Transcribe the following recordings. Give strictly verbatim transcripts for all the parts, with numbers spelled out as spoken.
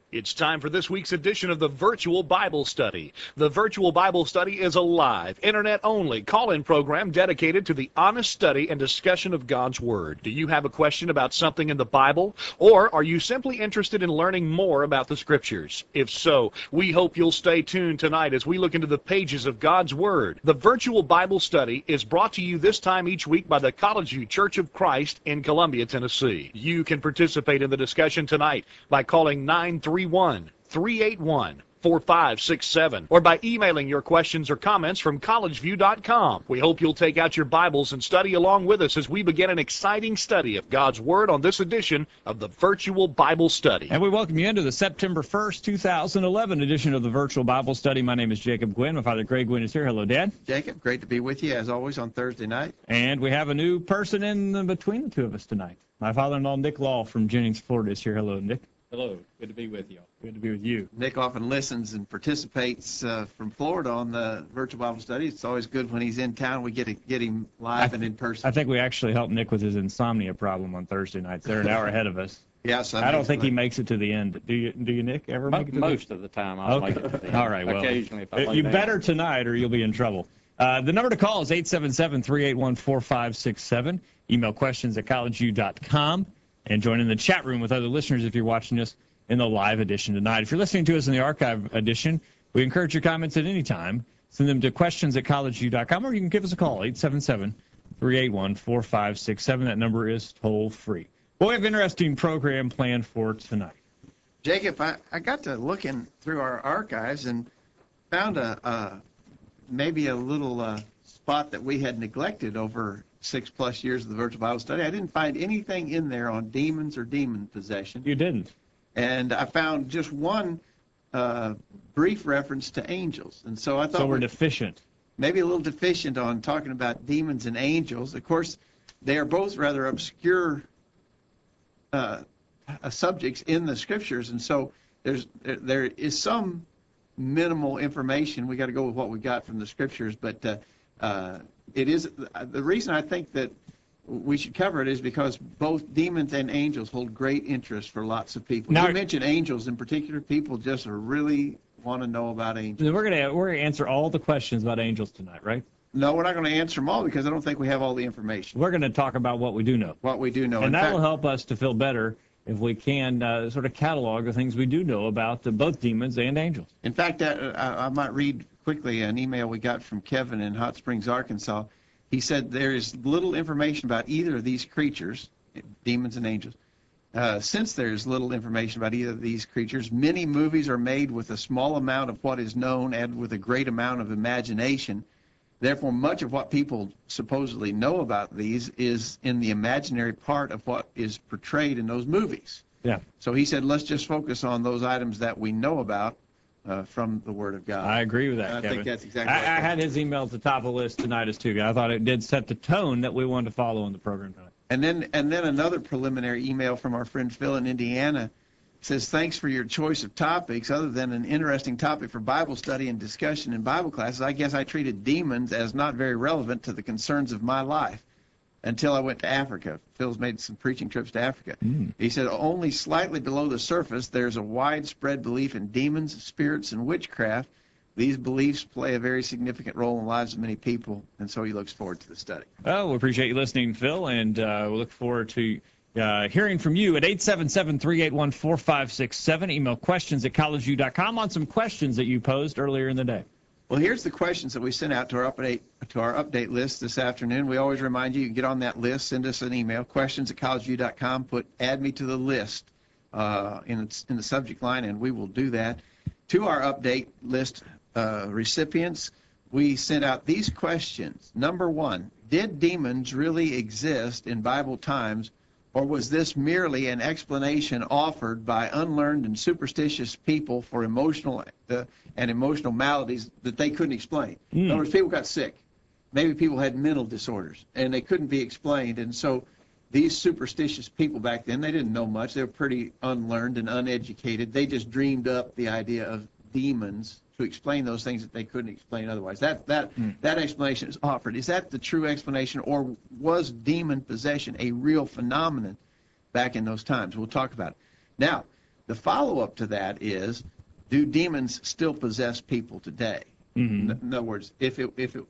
It's time for this week's edition of the Virtual Bible Study. The Virtual Bible Study is a live, internet-only call-in program dedicated to the honest study and discussion of God's Word. Do you have a question about something in the Bible? Or are you simply interested in learning more about the Scriptures? If so, we hope you'll stay tuned tonight as we look into the pages of God's Word. The Virtual Bible Study is brought to you this time each week by the College View Church of Christ in Columbia, Tennessee. You can participate in the discussion tonight by calling nine three one, three eight one, four five six seven or by emailing your questions or comments from college view dot com. We hope you'll take out your Bibles and study along with us as we begin an exciting study of God's Word on this edition of the Virtual Bible Study. And we welcome you into the September first, two thousand eleven edition of the Virtual Bible Study. My name is Jacob Gwynn. My father, Greg Gwynn, is here. Hello, Dad. Jacob, great to be with you, as always, on Thursday night. And we have a new person in between the two of us tonight. My father-in-law, Nick Law from Jennings, Florida, is here. Hello, Nick. Hello. Good to be with you. Good to be with you. Nick often listens and participates uh, from Florida on the Virtual Bible Study. It's always good when he's in town. We get to get him live and in person. I think we actually helped Nick with his insomnia problem on Thursday nights. They're an hour ahead of us. Yeah, so I don't think he makes it to the end. Do you, do you Nick, ever make it to Most the of the time, I'll Okay. make it to the end. All right, well, Occasionally, if I lay you down. better tonight or you'll be in trouble. Uh, the number to call is eight seven seven, three eight one, four five six seven. Email questions at college view dot com and join in the chat room with other listeners if you're watching us in the live edition tonight. If you're listening to us in the archive edition, we encourage your comments at any time. Send them to questions at college view dot com, or you can give us a call, eight seven seven, three eight one, four five six seven. That number is toll-free. Well, we have an interesting program planned for tonight. Jacob, I, I got to looking through our archives and found a, a maybe a little uh, spot that we had neglected over six-plus years of the Virtual Bible Study. I didn't find anything in there on demons or demon possession. You didn't. And I found just one uh, brief reference to angels. And so I thought So we're we- deficient. maybe a little deficient on talking about demons and angels. Of course, they are both rather obscure uh, uh, subjects in the Scriptures, and so there's there, there is some minimal information. We got to go with what we got from the Scriptures, but uh, uh, it is the reason I think that we should cover it is because both demons and angels hold great interest for lots of people. Now, you mentioned angels in particular. People just really want to know about angels. We're gonna we're gonna answer all the questions about angels tonight, right? No, we're not going to answer them all because I don't think we have all the information. We're gonna talk about what we do know, What we do know. and In that fact, will help us to feel better if we can uh, sort of catalog the things we do know about uh, both demons and angels. in fact, uh, I, I might read quickly an email we got from Kevin in Hot Springs, Arkansas. He said there is little information about either of these creatures, demons and angels. Uh, since there's little information about either of these creatures, many movies are made with a small amount of what is known and with a great amount of imagination. Therefore, much of what people supposedly know about these is in the imaginary part of what is portrayed in those movies. Yeah, So he said, let's just focus on those items that we know about uh, from the Word of God. I agree with that, And I Kevin. think that's exactly I, right. I had his email at the top of the list tonight as too. I thought it did set the tone that we wanted to follow in the program tonight. And then, and then another preliminary email from our friend Phil in Indiana says, thanks for your choice of topics. Other than an interesting topic for Bible study and discussion in Bible classes, I guess I treated demons as not very relevant to the concerns of my life until I went to Africa. Phil's made some preaching trips to Africa. Mm. He said, only slightly below the surface, there's a widespread belief in demons, spirits, and witchcraft. These beliefs play a very significant role in the lives of many people, and so he looks forward to the study. Well, we appreciate you listening, Phil, and uh, we look forward to uh, hearing from you at eight seven seven, three eight one, four five six seven. Email questions at college view dot com on some questions that you posed earlier in the day. Well, here's the questions that we sent out to our update to our update list this afternoon. We always remind you, you can get on that list, send us an email, questions at college view dot com, put add me to the list uh, in, its, in the subject line, and we will do that. To our update list uh, recipients, we sent out these questions. Number one, did demons really exist in Bible times, or was this merely an explanation offered by unlearned and superstitious people for emotional uh, and emotional maladies that they couldn't explain? Mm. In other words, people got sick. Maybe people had mental disorders, and they couldn't be explained. And so these superstitious people back then, they didn't know much. They were pretty unlearned and uneducated. They just dreamed up the idea of demons to explain those things that they couldn't explain otherwise. That that Mm. that explanation is offered. Is that the true explanation, or was demon possession a real phenomenon back in those times? We'll talk about it. Now, The follow-up to that is, do demons still possess people today? Mm-hmm. In, in other words, if it, if it,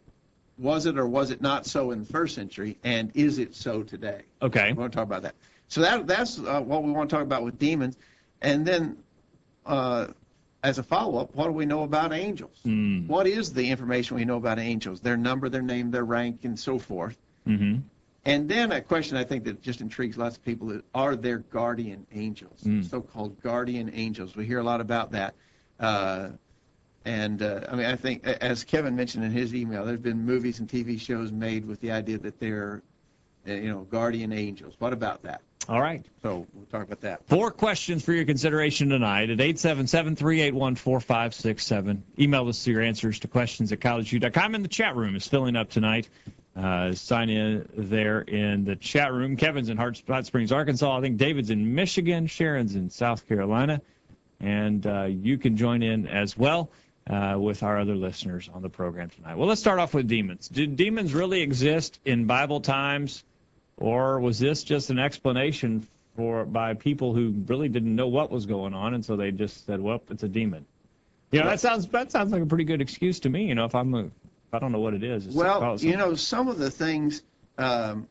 was it or was it not so in the first century, and is it so today? Okay. We want to talk about that. So that that's uh, what we want to talk about with demons. And then uh, as a follow-up, what do we know about angels? Mm. What is the information we know about angels? Their number, their name, their rank, and so forth. Mm-hmm. And then a question I think that just intrigues lots of people is, are there guardian angels, Mm. so-called guardian angels? We hear a lot about that. Uh, and, uh, I mean, I think, as Kevin mentioned in his email, there's been movies and T V shows made with the idea that they're, uh, you know, guardian angels. What about that? All right. So we'll talk about that. Four questions for your consideration tonight at eight seven seven, three eight one, four five six seven. Email us your answers to questions at college u dot com. And the chat room is filling up tonight. Uh, sign in there in the chat room. Kevin's in Hot Hot Springs, Arkansas. I think David's in Michigan. Sharon's in South Carolina. And uh, you can join in as well uh, with our other listeners on the program tonight. Well, let's start off with demons. Did demons really exist in Bible times? Or was this just an explanation for by people who really didn't know what was going on, and so they just said, "Well, it's a demon." You know, that sounds that sounds like a pretty good excuse to me. You know, if I'm a, if I don't know what it is. It's Well, you know, some of the things um,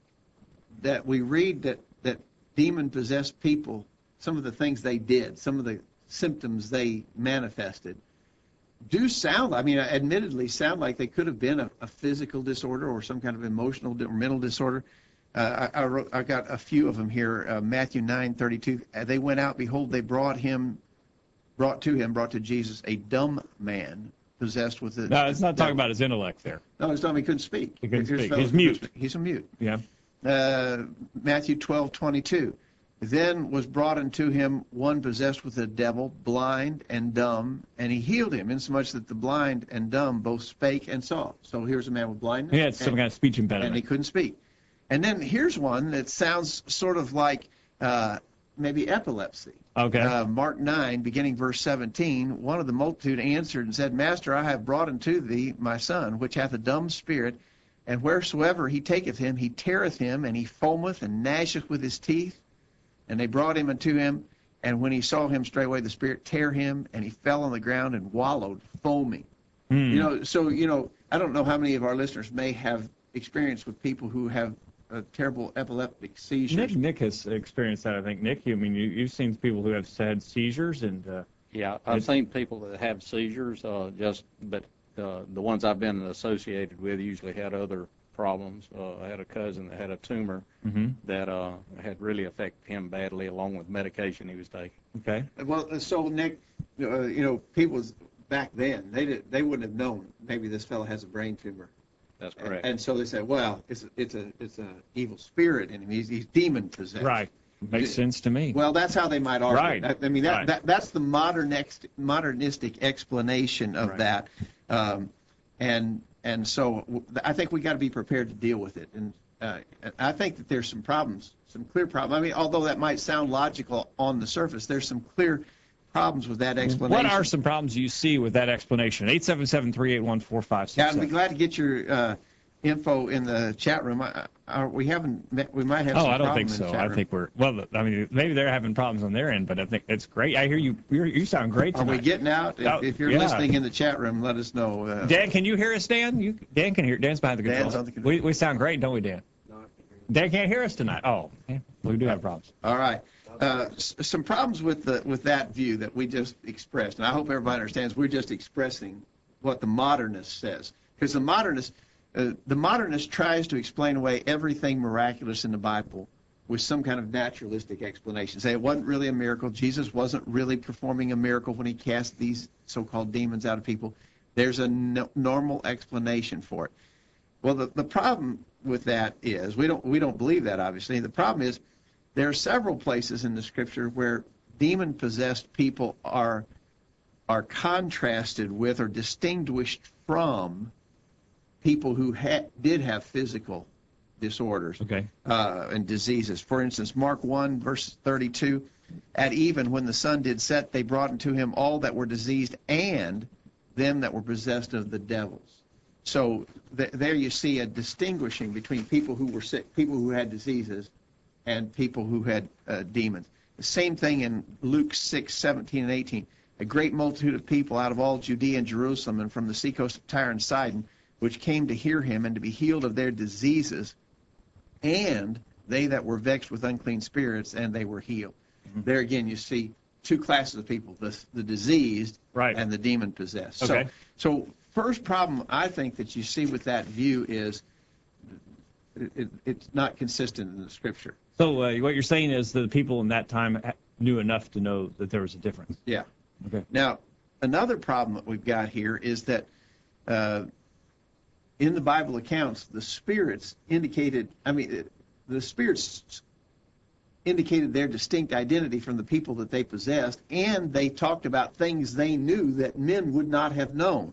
that we read that that demon-possessed people, some of the things they did, some of the symptoms they manifested, do sound, I mean, admittedly, sound like they could have been a, a physical disorder or some kind of emotional or mental disorder. Uh, I, I, wrote, I got a few of them here. Uh, Matthew nine thirty-two. Uh, they went out, behold, they brought him, brought to him, brought to Jesus a dumb man possessed with the. No, it's not talking devil. about his intellect there. No, it's not. He couldn't speak. He couldn't Here's speak. fellows He's who mute. couldn't speak. He's a mute. Yeah. Uh, Matthew twelve twenty-two. Then was brought unto him one possessed with a devil, blind and dumb, and he healed him, insomuch that the blind and dumb both spake and saw. So here's a man with blindness. He had some and, kind of speech and he impediment. couldn't speak. And then here's one that sounds sort of like uh, maybe epilepsy. Okay. Uh, Mark nine, beginning verse seventeen, one of the multitude answered and said, Master, I have brought unto thee my son, which hath a dumb spirit, and wheresoever he taketh him, he teareth him, and he foameth and gnasheth with his teeth. And they brought him unto him, and when he saw him, straightway the spirit tear him, and he fell on the ground and wallowed, foaming. Mm. You know, so, you know, I don't know how many of our listeners may have experience with people who have uh, terrible epileptic seizures. Nick, Nick has experienced that, I think. Nick, you I mean you, you've seen people who have had seizures and. Uh, Yeah, I've It- seen people that have seizures, uh, just, but uh, the ones I've been associated with usually had other problems. Uh, I had a cousin that had a tumor mm-hmm. that uh, had really affected him badly, along with medication he was taking. Okay. Well, so, Nick, uh, you know, people back then, they did, they wouldn't have known maybe this fellow has a brain tumor. That's correct. And so they said, well, it's a, it's a, it's a evil spirit in him. He's, he's demon possessed. Right. Makes sense to me. Well, that's how they might argue. Right. I, I mean, that, Right. that that's the modern ex, modernistic explanation of Right. that. Um, and and so w- I think we got to be prepared to deal with it. And uh, I think that there's some problems, some clear problems. I mean, although that might sound logical on the surface, there's some clear problems with that explanation. What are some problems you see with that explanation? eight seven seven, three eight one, four five six Yeah, seven. I'd be glad to get your uh, info in the chat room. I, I, we haven't met, we might have Oh, some I don't think problem in the so. chat I room. think we're well. I mean, maybe they're having problems on their end, but I think it's great. I hear you. You're, you sound great Are tonight. we getting out? If, Oh, if you're yeah. listening in the chat room, let us know. Uh, Dan, can you hear us, Dan? You, Dan can hear. Dan's behind the Dan's controls. on the control. We, we sound great, don't we, Dan? Dan can't hear us tonight. Oh, okay. We do have problems. All right. Uh, s- some problems with the with that view that we just expressed, and I hope everybody understands. We're just expressing what the modernist says, because the modernist, uh, the modernist tries to explain away everything miraculous in the Bible with some kind of naturalistic explanation. Say it wasn't really a miracle. Jesus wasn't really performing a miracle when he cast these so-called demons out of people. There's a no, normal explanation for it. Well, the, the problem with that is we don't we don't believe that, obviously. The problem is there are several places in the scripture where demon-possessed people are are contrasted with or distinguished from people who ha- did have physical disorders Okay. uh, and diseases. For instance, Mark one, verse thirty-two, at even when the sun did set, they brought unto him all that were diseased and them that were possessed of the devils. So th- there you see a distinguishing between people who were sick, people who had diseases, and people who had uh, demons. The same thing in Luke six, seventeen and eighteen. A great multitude of people out of all Judea and Jerusalem and from the seacoast of Tyre and Sidon, which came to hear him and to be healed of their diseases, and they that were vexed with unclean spirits, and they were healed. Mm-hmm. There again, you see two classes of people, the, the diseased right. and the demon-possessed. Okay. So, so first problem I think that you see with that view is it, it, it's not consistent in the Scripture. So uh, what you're saying is that the people in that time knew enough to know that there was a difference. Yeah. Okay. Now, another problem that we've got here is that uh, in the Bible accounts, the spirits indicated, I mean, the spirits indicated their distinct identity from the people that they possessed, and they talked about things they knew that men would not have known.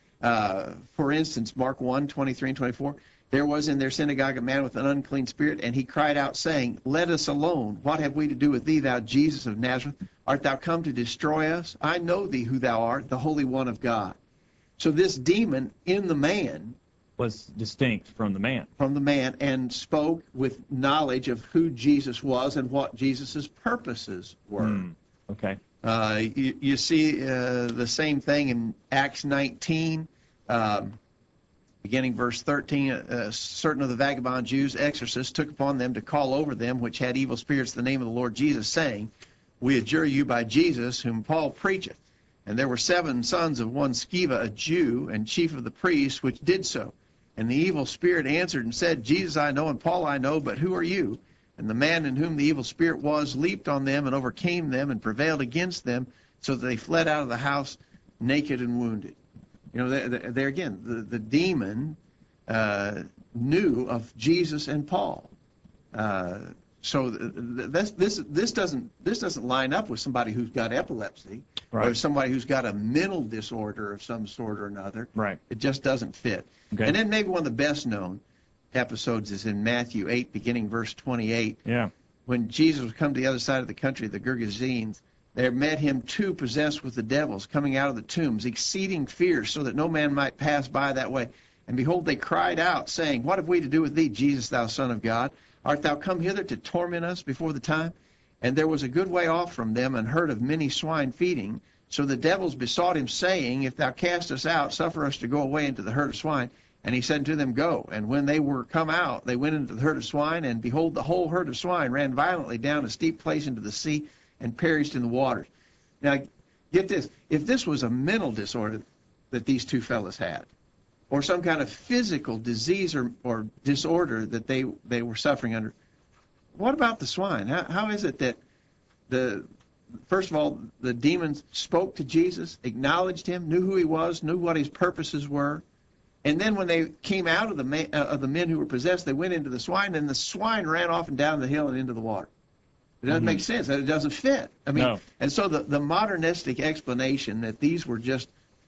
Uh, for instance, Mark one, twenty-three and twenty-four, there was in their synagogue a man with an unclean spirit, and he cried out, saying, Let us alone. What have we to do with thee, thou Jesus of Nazareth? Art thou come to destroy us? I know thee who thou art, the Holy One of God. So this demon in the man was distinct from the man. From the man, and spoke with knowledge of who Jesus was and what Jesus' purposes were. Mm, okay. Uh, you, you see uh, the same thing in Acts nineteen, um, beginning verse thirteen. Uh, certain of the vagabond Jews, exorcists, took upon them to call over them which had evil spirits the name of the Lord Jesus, saying, We adjure you by Jesus, whom Paul preacheth. And there were seven sons of one Sceva, a Jew, and chief of the priests, which did so. And the evil spirit answered and said, Jesus I know, and Paul I know, but who are you? And the man in whom the evil spirit was leaped on them and overcame them and prevailed against them, so that they fled out of the house naked and wounded. You know, there, there again, the, the demon uh, knew of Jesus and Paul. Uh, so this, this, this, doesn't, this doesn't line up with somebody who's got epilepsy, right, or somebody who's got a mental disorder of some sort or another. Right. It just doesn't fit. Okay. And then maybe one of the best known episodes is in Matthew eight, beginning verse twenty-eight. Yeah. When Jesus was come to the other side of the country, the Gergesenes, there met him two possessed with the devils, coming out of the tombs, exceeding fierce, so that no man might pass by that way. And behold, they cried out, saying, What have we to do with thee, Jesus, thou Son of God? Art thou come hither to torment us before the time? And there was a good way off from them, and herd of many swine feeding. So the devils besought him, saying, If thou cast us out, suffer us to go away into the herd of swine. And he said unto them, Go. And when they were come out, they went into the herd of swine, and behold, the whole herd of swine ran violently down a steep place into the sea, and perished in the waters. Now, get this. If this was a mental disorder that these two fellas had, or some kind of physical disease or, or disorder that they, they were suffering under, what about the swine? How, how is it that, the first of all, the demons spoke to Jesus, acknowledged him, knew who he was, knew what his purposes were, and then when they came out of the, man, uh, of the men who were possessed, they went into the swine, and the swine ran off and down the hill and into the water. It doesn't mm-hmm. make sense. It doesn't fit. I mean, no. And so the, the modernistic explanation that these were just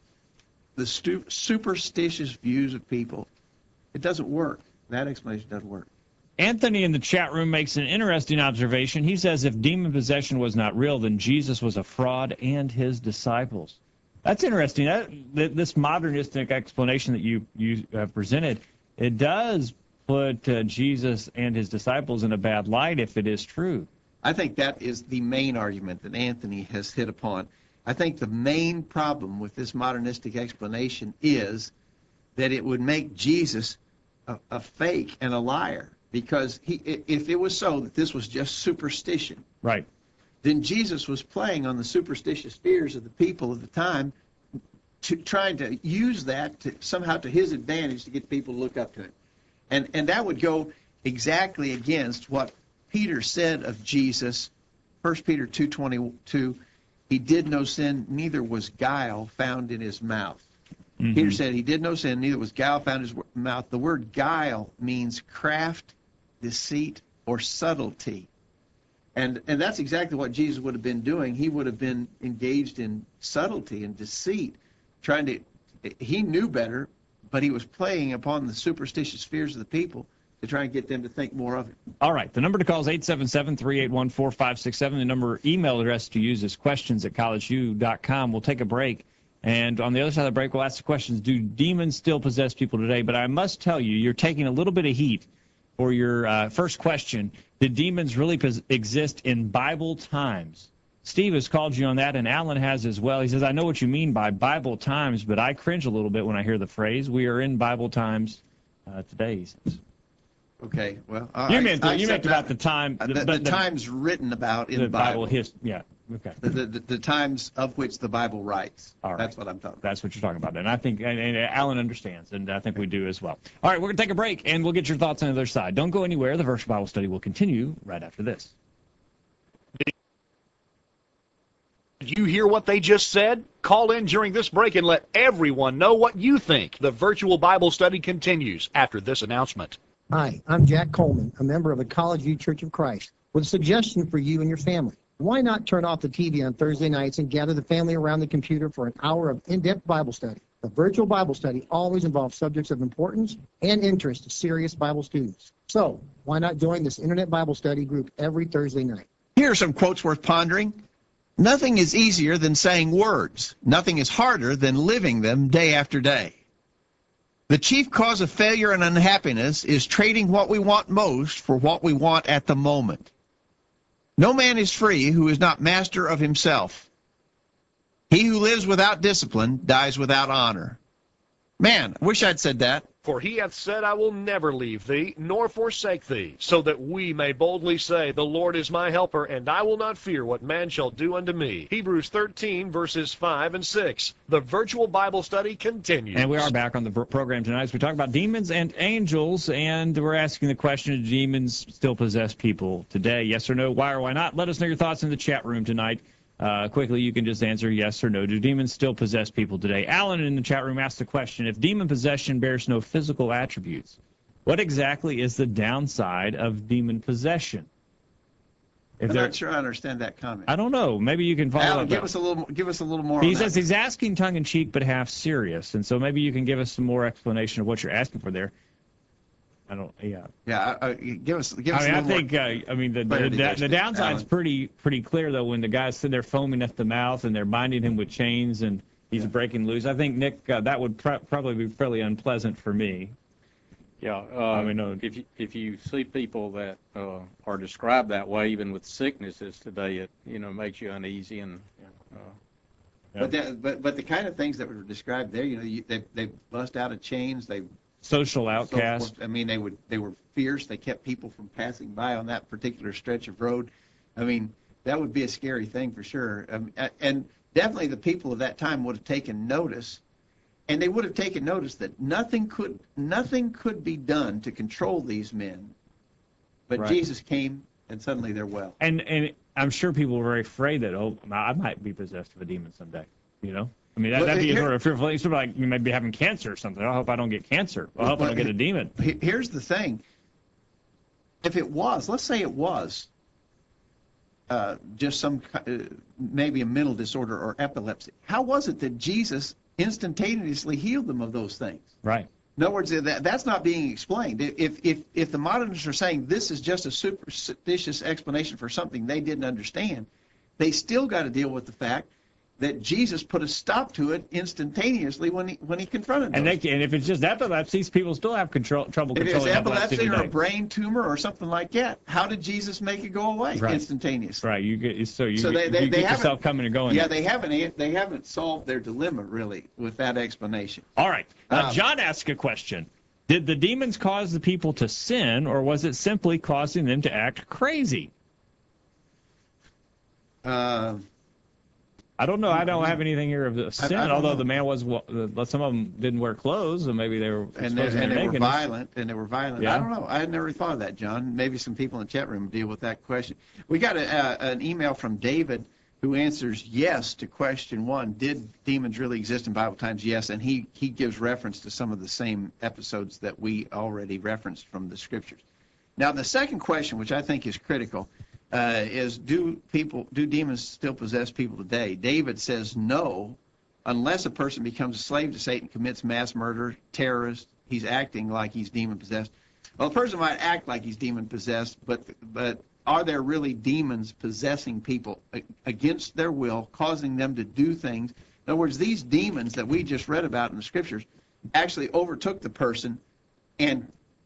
the stu- superstitious views of people, it doesn't work. That explanation doesn't work. Anthony in the chat room makes an interesting observation. He says if demon possession was not real, then Jesus was a fraud and his disciples. That's interesting. That, this modernistic explanation that you, you have presented, it does put uh, Jesus and his disciples in a bad light if it is true. I think that is the main argument that Anthony has hit upon. I think the main problem with this modernistic explanation is that it would make Jesus a, a fake and a liar, because he, if it was so that this was just superstition, right, then Jesus was playing on the superstitious fears of the people of the time, to, trying to use that to, somehow to his advantage to get people to look up to him. And, and that would go exactly against what Peter said of Jesus, First Peter two twenty-two, he did no sin, neither was guile found in his mouth. Mm-hmm. Peter said he did no sin, neither was guile found in his mouth. The word guile means craft, deceit, or subtlety. And and that's exactly what Jesus would have been doing. He would have been engaged in subtlety and deceit, trying to, he knew better, but he was playing upon the superstitious fears of the people to try and get them to think more of it. All right. The number to call is eight seven seven, three eight one, four five six seven. The number email address to use is questions at college u dot com. We'll take a break. And on the other side of the break, we'll ask the questions, do demons still possess people today? But I must tell you, you're taking a little bit of heat for your uh, first question. Did demons really pos- exist in Bible times? Steve has called you on that, and Alan has as well. He says, I know what you mean by Bible times, but I cringe a little bit when I hear the phrase. We are in Bible times uh, today, he says. Okay, well, all You right. meant, the, I you meant accept about that. the time. Uh, The, the, but the, times written about in the the Bible. Bible history. Yeah, okay. The, the, the, the times of which the Bible writes. All right. That's what I'm talking about. That's what you're talking about. And I think and, and Alan understands, and I think we do as well. All right, we're going to take a break, and we'll get your thoughts on the other side. Don't go anywhere. The Virtual Bible Study will continue right after this. Did you hear what they just said? Call in during this break and let everyone know what you think. The Virtual Bible Study continues after this announcement. Hi, I'm Jack Coleman, a member of the College View Church of Christ, with a suggestion for you and your family. Why not turn off the T V on Thursday nights and gather the family around the computer for an hour of in-depth Bible study? The Virtual Bible Study always involves subjects of importance and interest to serious Bible students. So, why not join this Internet Bible Study group every Thursday night? Here are some quotes worth pondering. Nothing is easier than saying words. Nothing is harder than living them day after day. The chief cause of failure and unhappiness is trading what we want most for what we want at the moment. No man is free who is not master of himself. He who lives without discipline dies without honor. Man, I wish I'd said that. For he hath said, I will never leave thee, nor forsake thee, so that we may boldly say, the Lord is my helper, and I will not fear what man shall do unto me. Hebrews thirteen, verses five and six. The Virtual Bible Study continues. And we are back on the program tonight as we talk about demons and angels, and we're asking the question, do demons still possess people today? Yes or no? Why or why not? Let us know your thoughts in the chat room tonight. Uh, quickly, you can just answer yes or no. Do demons still possess people today? Alan in the chat room asked the question, if demon possession bears no physical attributes, what exactly is the downside of demon possession? If I'm they're- not sure I understand that comment. I don't know. Maybe you can follow Alan, up. give on- us a little, give us a little more. He on says that. he's asking tongue-in-cheek but half serious, and so maybe you can give us some more explanation of what you're asking for there. I don't, yeah. Yeah, uh, give us, give us I mean, a I little think, more. uh, I mean, the, the, clarity there, the, the Steve. downside's Alan. pretty pretty clear, though, when the guy's sitting there foaming at the mouth and they're binding him with chains and he's Yeah. breaking loose. I think, Nick, uh, that would pr- probably be fairly unpleasant for me. Yeah, uh, I mean, no. if you, if you see people that uh, are described that way, even with sicknesses today, it, you know, makes you uneasy. And uh, But, that, but but the kind of things that were described there, you know, you, they they bust out of chains. They Social so outcast. forth. I mean, they would they were fierce. They kept people from passing by on that particular stretch of road. I mean, that would be a scary thing for sure. Um, a- and definitely the people of that time would have taken notice, and they would have taken notice that nothing could nothing could be done to control these men. But Right. Jesus came, and suddenly they're well. And and I'm sure people were very afraid that, oh, I might be possessed of a demon someday, you know? I mean, that, Well, that'd be here- sort of fearful. It's sort of like you may be having cancer or something. I hope I don't get cancer. I hope I don't get a demon. He- Here's the thing. If it was, let's say it was uh, just some, ki- uh, maybe a mental disorder or epilepsy, how was it that Jesus instantaneously healed them of those things? Right. In other words, that, that's not being explained. If, if, if the modernists are saying this is just a superstitious explanation for something they didn't understand, they still got to deal with the fact that Jesus put a stop to it instantaneously when he, when he confronted And them. they, and if it's just epilepsy, people still have control, trouble If it's controlling epilepsy epilepsy or today. a brain tumor or something like that, how did Jesus make it go away Right. instantaneously? Right. You get so you, So they- get- they- you they get yourself haven't- coming and going. Yeah, they haven't they haven't solved their dilemma really with that explanation. All right. Uh, Um, John asked a question. Did the demons cause the people to sin, or was it simply causing them to act crazy? Uh, I don't know. I don't have anything here of the sin, I don't although know. the man was, wa- uh, some of them didn't wear clothes, and maybe they were and they, exposing and their they were nakedness. violent, and they were violent. Yeah. I don't know. I had never thought of that, John. Maybe some people in the chat room deal with that question. We got a, uh, an email from David who answers yes to question one. Did demons really exist in Bible times? Yes, and he, he gives reference to some of the same episodes that we already referenced from the scriptures. Now, the second question, which I think is critical, uh, is do people, do demons still possess people today? David says no, unless a person becomes a slave to Satan, commits mass murder, terrorist, he's acting like he's demon possessed. Well, a person might act like he's demon possessed, but but are there really demons possessing people a- against their will, causing them to do things? In other words, these demons that we just read about in the scriptures actually overtook the person and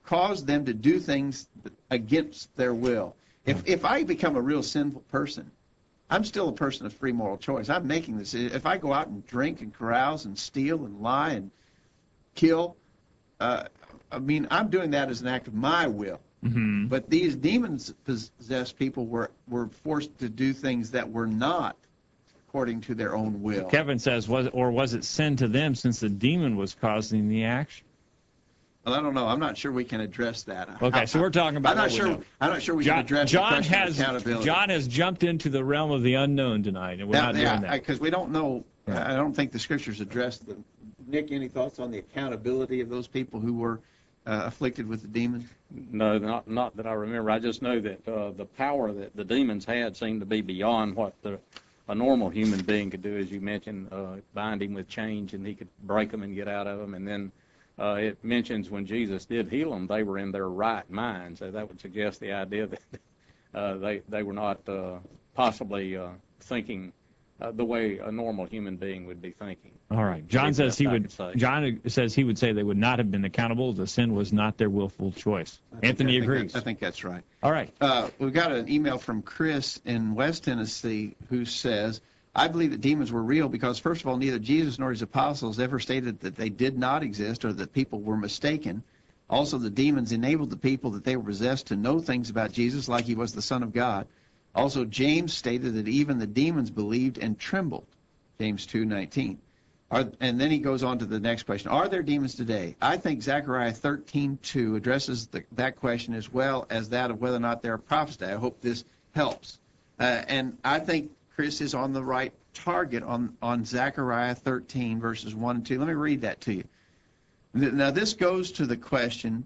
cause them to do things against their will. If if I become a real sinful person, I'm still a person of free moral choice. I'm making this. If I go out and drink and carouse and steal and lie and kill, uh, I mean, I'm doing that as an act of my will. Mm-hmm. But these demon-possessed people were, were forced to do things that were not according to their own will. Kevin says, was or was it sin to them since the demon was causing the action? Well, I don't know. I'm not sure we can address that. Okay, I, so we're talking about I'm not what we sure. know. I'm not sure we John, can address John the question has of accountability. John has jumped into the realm of the unknown tonight, and we're not yeah, doing that. because we don't know. Yeah. I don't think the scriptures address the. Nick, any thoughts on the accountability of those people who were uh, afflicted with the demon? No, not not that I remember. I just know that uh, the power that the demons had seemed to be beyond what the a normal human being could do, as you mentioned, uh, bind him with chains and he could break them and get out of them. And then uh, it mentions when Jesus did heal them, they were in their right mind. So that would suggest the idea that uh, they they were not uh, possibly uh, thinking uh, the way a normal human being would be thinking. All right. John says he I would. could say. John says he would say they would not have been accountable. The sin was not their willful choice. I think- Anthony I think agrees. that- I think that's right. All right. Uh, we've got an email from Chris in West Tennessee who says, I believe that demons were real because, first of all, neither Jesus nor his apostles ever stated that they did not exist or that people were mistaken. Also, the demons enabled the people that they were possessed to know things about Jesus, like he was the Son of God. Also, James stated that even the demons believed and trembled, James two nineteen. Are, and then he goes on to the next question. Are there demons today? I think Zechariah thirteen two addresses the, that question as well as that of whether or not there are prophets today. I hope this helps. Uh, and I think Chris is on the right target on, on Zechariah thirteen, verses one and two. Let me read that to you. Now, this goes to the question,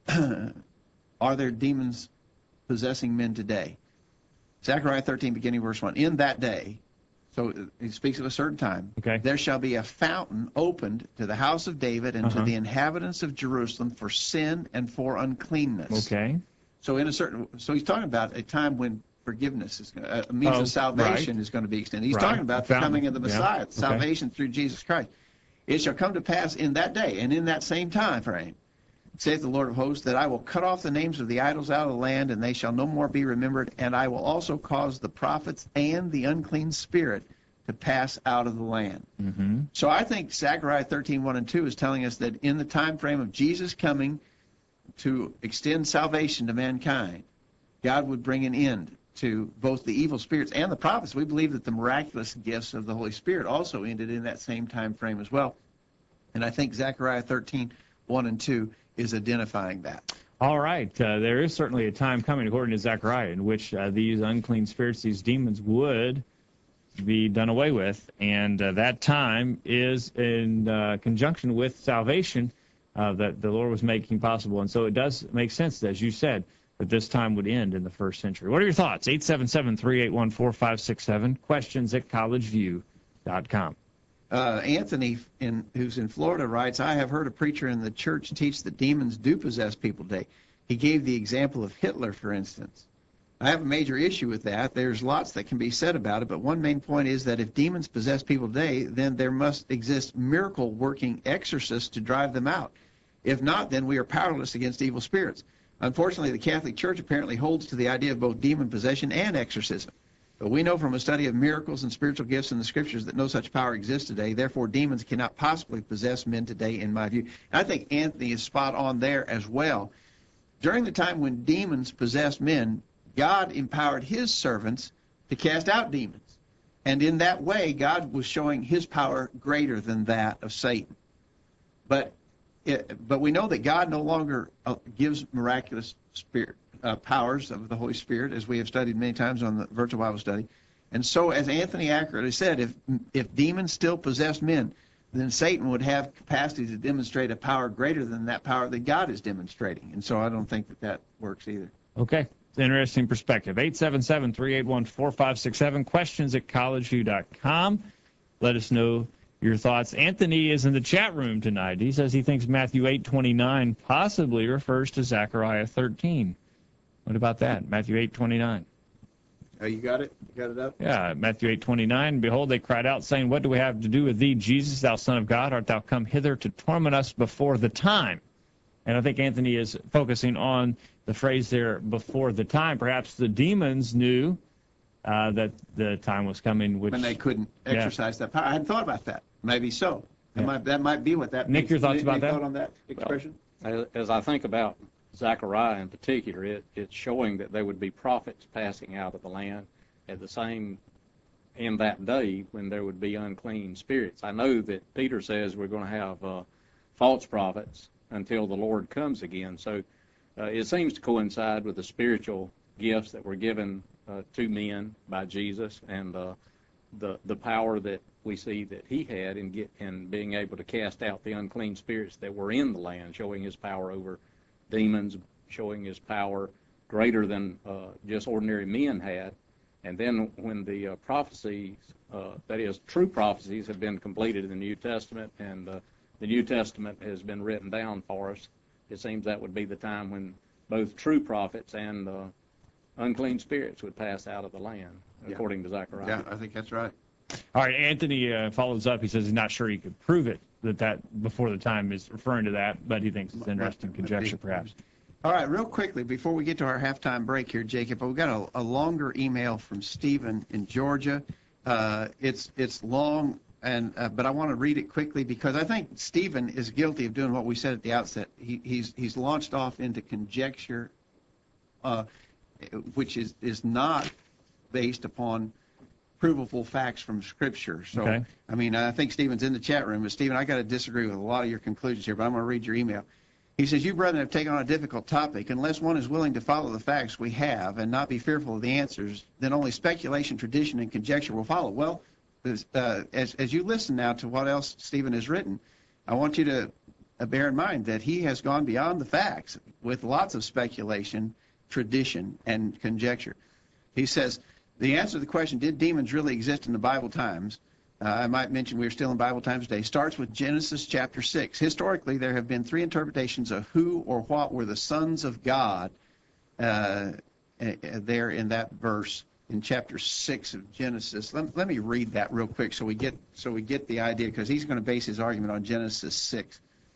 are there demons possessing men today? Zechariah thirteen, beginning verse one. In that day, so he speaks of a certain time, Okay. there shall be a fountain opened to the house of David and Uh-huh. to the inhabitants of Jerusalem for sin and for uncleanness. Okay. So in a certain, so he's talking about a time when forgiveness is going to, a means Oh, of salvation right. is going to be extended. He's Right. talking about the Fountain. coming of the Yeah. Messiah, Okay. salvation through Jesus Christ. It shall come to pass in that day and in that same time frame, saith the Lord of hosts, that I will cut off the names of the idols out of the land, and they shall no more be remembered, and I will also cause the prophets and the unclean spirit to pass out of the land. Mm-hmm. So I think Zechariah thirteen, one and two is telling us that in the time frame of Jesus coming to extend salvation to mankind, God would bring an end to both the evil spirits and the prophets. We believe that the miraculous gifts of the Holy Spirit also ended in that same time frame as well. And I think Zechariah thirteen, one and two is identifying that. All right. Uh, there is certainly a time coming, according to Zechariah, in which uh, these unclean spirits, these demons, would be done away with. And uh, that time is in uh, conjunction with salvation uh, that the Lord was making possible. And so it does make sense, as you said, that this time would end in the first century. What are your thoughts? eight seven seven, three eight one, four five six seven. Questions at college view dot com. Uh, Anthony, in, who's in Florida, writes, I have heard a preacher in the church teach that demons do possess people today. He gave the example of Hitler, for instance. I have a major issue with that. There's lots that can be said about it, but one main point is that if demons possess people today, then there must exist miracle-working exorcists to drive them out. If not, then we are powerless against evil spirits. Unfortunately, the Catholic Church apparently holds to the idea of both demon possession and exorcism. But we know from a study of miracles and spiritual gifts in the Scriptures that no such power exists today. Therefore, demons cannot possibly possess men today, in my view. And I think Anthony is spot on there as well. During the time when demons possessed men, God empowered his servants to cast out demons. And in that way, God was showing his power greater than that of Satan. But it, but we know that God no longer uh, gives miraculous spirit uh, powers of the Holy Spirit, as we have studied many times on the virtual Bible study. And so, as Anthony accurately said, if if demons still possess men, then Satan would have capacity to demonstrate a power greater than that power that God is demonstrating. And so I don't think that that works either. Okay. Interesting perspective. eight seven seven, three eight one, four five six seven. Questions at college view dot com. Let us know your thoughts. Anthony is in the chat room tonight. He says he thinks Matthew eight twenty-nine possibly refers to Zechariah thirteen. What about that? Matthew eight twenty-nine. Oh, you got it? You got it up? Yeah, Matthew eight twenty-nine. Behold, they cried out, saying, What do we have to do with thee, Jesus, thou Son of God? Art thou come hither to torment us before the time? And I think Anthony is focusing on the phrase there, before the time. Perhaps the demons knew uh, that the time was coming, which when they couldn't Yeah. exercise that power. I hadn't thought about that. Maybe so. That, Yeah. might, that might be what that Nick, means. your thoughts Any- about any that? thought on that expression? As, as I think about Zechariah in particular, it, it's showing that there would be prophets passing out of the land at the same, in that day when there would be unclean spirits. I know that Peter says we're going to have uh, false prophets until the Lord comes again. So uh, it seems to coincide with the spiritual gifts that were given uh, to men by Jesus, and uh, the the power that we see that he had in get in being able to cast out the unclean spirits that were in the land, showing his power over demons, showing his power greater than uh, just ordinary men had. And then when the uh, prophecies, uh, that is, true prophecies, have been completed in the New Testament, and uh, the New Testament has been written down for us, it seems that would be the time when both true prophets and uh, unclean spirits would pass out of the land, Yeah. according to Zechariah. Yeah, I think that's right. All right, Anthony uh, follows up. He says he's not sure he could prove it, that that before the time is referring to that, but he thinks it's interesting conjecture, perhaps. All right, real quickly, before we get to our halftime break here, Jacob, we've got a, a longer email from Stephen in Georgia. Uh, it's it's long, and uh, but I want to read it quickly because I think Stephen is guilty of doing what we said at the outset. He, he's he's launched off into conjecture, uh, which is is not based upon provable facts from Scripture. So, Okay. I mean, I think Stephen's in the chat room, but Stephen, I got to disagree with a lot of your conclusions here, but I'm going to read your email. He says, you, brethren, have taken on a difficult topic. Unless one is willing to follow the facts we have and not be fearful of the answers, then only speculation, tradition, and conjecture will follow. Well, as, uh, as, as you listen now to what else Stephen has written, I want you to uh, bear in mind that he has gone beyond the facts with lots of speculation, tradition, and conjecture. He says, the answer to the question, did demons really exist in the Bible times? Uh, I might mention we're still in Bible times today, starts with Genesis chapter six. Historically, there have been three interpretations of who or what were the sons of God uh, there in that verse in chapter six of Genesis. Let, let me read that real quick so we get so we get the idea, because he's going to base his argument on Genesis six.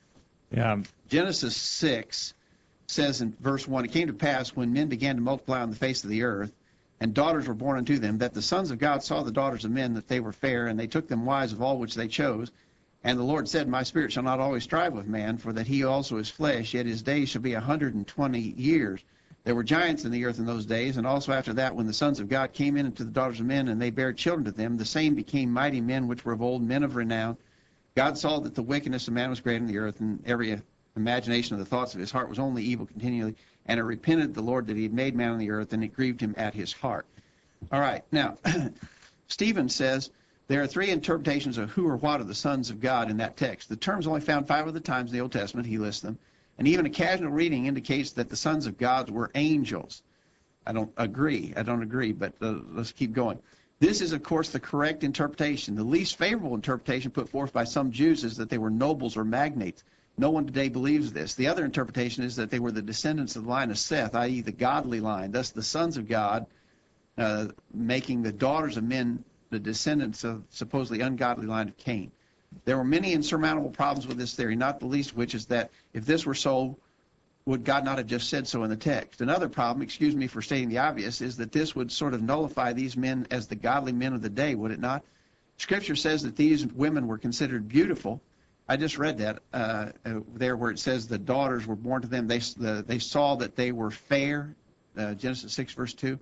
Yeah. Genesis six says in verse one, it came to pass when men began to multiply on the face of the earth, and daughters were born unto them, that the sons of God saw the daughters of men, that they were fair, and they took them wives of all which they chose. And the Lord said, my spirit shall not always strive with man, for that he also is flesh, yet his days shall be a hundred and twenty years. There were giants in the earth in those days, and also after that, when the sons of God came in unto the daughters of men, and they bare children to them, the same became mighty men which were of old, men of renown. God saw that the wickedness of man was great in the earth, and every imagination of the thoughts of his heart was only evil continually. And it repented the Lord that he had made man on the earth, and it grieved him at his heart. All right, now, Stephen says there are three interpretations of who or what are the sons of God in that text. The term's only found five other times in the Old Testament. He lists them. And even a casual reading indicates that the sons of God were angels. I don't agree. I don't agree, but uh, let's keep going. This is, of course, the correct interpretation. The least favorable interpretation put forth by some Jews is that they were nobles or magnates. No one today believes this. The other interpretation is that they were the descendants of the line of Seth, that is the godly line, thus the sons of God, uh, making the daughters of men the descendants of supposedly ungodly line of Cain. There were many insurmountable problems with this theory, not the least of which is that if this were so, would God not have just said so in the text? Another problem, excuse me for stating the obvious, is that this would sort of nullify these men as the godly men of the day, would it not? Scripture says that these women were considered beautiful. I just read that uh, uh, there where it says the daughters were born to them. They, the, they saw that they were fair, uh, Genesis six, verse two.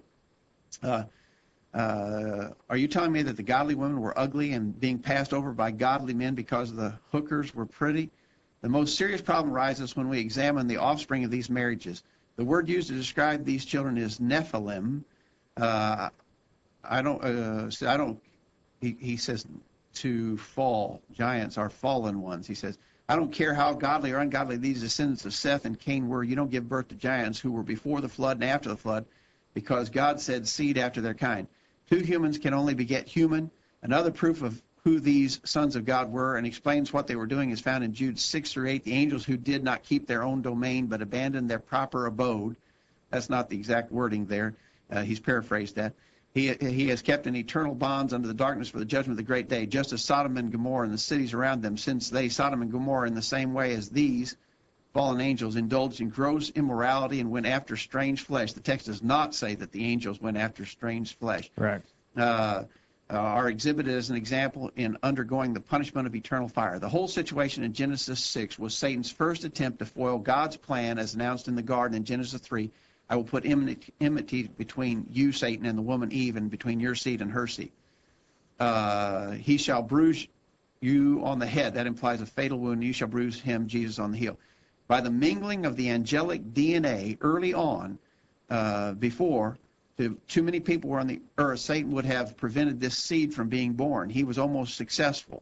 Uh, uh, are you telling me that the godly women were ugly and being passed over by godly men because the hookers were pretty? The most serious problem arises when we examine the offspring of these marriages. The word used to describe these children is Nephilim. Uh, I don't, uh, I don't, he, he says, to fall. Giants are fallen ones. He says, I don't care how godly or ungodly these descendants of Seth and Cain were. You don't give birth to giants who were before the flood and after the flood, because God said seed after their kind. Two humans can only beget human. Another proof of who these sons of God were and explains what they were doing is found in Jude six through eight. The angels who did not keep their own domain but abandoned their proper abode. That's not the exact wording there. Uh, he's paraphrased that. He, he has kept in eternal bonds under the darkness for the judgment of the great day, just as Sodom and Gomorrah and the cities around them, since they, Sodom and Gomorrah, in the same way as these, fallen angels indulged in gross immorality and went after strange flesh. The text does not say that the angels went after strange flesh. Correct. Uh, uh, are exhibited as an example in undergoing the punishment of eternal fire. The whole situation in Genesis six was Satan's first attempt to foil God's plan as announced in the garden in Genesis three. I will put enmity between you, Satan, and the woman Eve, and between your seed and her seed. Uh, he shall bruise you on the head. That implies a fatal wound. You shall bruise him, Jesus, on the heel. By the mingling of the angelic D N A early on, uh, before to, too many people were on the earth, Satan would have prevented this seed from being born. He was almost successful.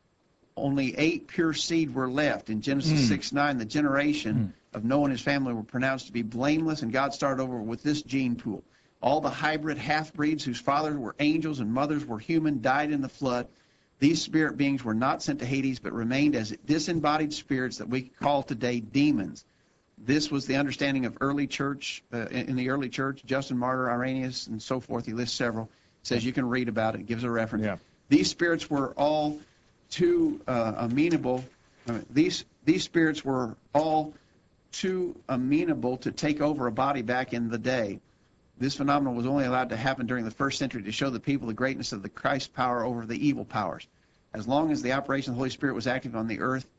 Only eight pure seed were left. In Genesis mm. six nine, the generation mm. of Noah and his family were pronounced to be blameless, and God started over with this gene pool. All the hybrid half-breeds whose fathers were angels and mothers were human died in the flood. These spirit beings were not sent to Hades, but remained as disembodied spirits that we call today demons. This was the understanding of early church, uh, in the early church. Justin Martyr, Irenaeus, and so forth. He lists several. Says you can read about it. Gives a reference. Yeah. These spirits were all too uh, amenable. I mean, these these spirits were all too amenable to take over a body back in the day. This phenomenon was only allowed to happen during the first century to show the people the greatness of the Christ power over the evil powers. As long as the operation of the Holy Spirit was active on the earth,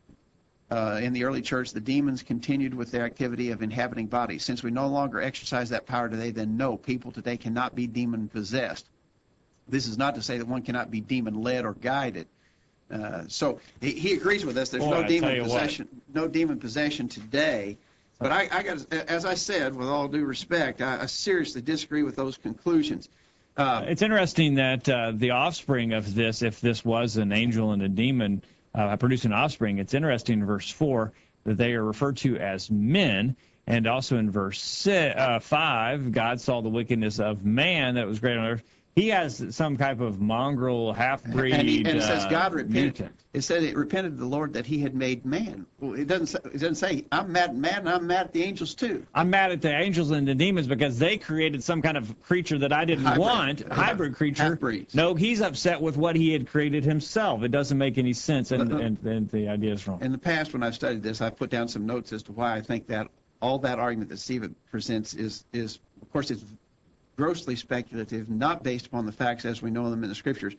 uh, in the early church, the demons continued with their activity of inhabiting bodies. Since we no longer exercise that power today, then no, people today cannot be demon-possessed. This is not to say that one cannot be demon-led or guided. Uh, so he, he agrees with us. There's Boy, no I demon possession, no demon possession today. But I, I got, as I said, with all due respect, I, I seriously disagree with those conclusions. Uh, it's interesting that uh, the offspring of this, if this was an angel and a demon uh, producing offspring, it's interesting in verse four that they are referred to as men, and also in verse six, uh, five, God saw the wickedness of man that was great on earth. He has some type of mongrel, half-breed and, he, and it says God uh, repented. mutant. It said it repented to the Lord that he had made man. Well, it doesn't say, it doesn't say I'm mad at man and I'm mad at the angels too. I'm mad at the angels and the demons because they created some kind of creature that I didn't Hybrid. want, Yeah. hybrid creature. Half-breeds. No, he's upset with what he had created himself. It doesn't make any sense, and, and, and the idea is wrong. In the past, when I've studied this, I've put down some notes as to why I think that all that argument that Stephen presents is, is of course, it's grossly speculative, not based upon the facts as we know them in the Scriptures.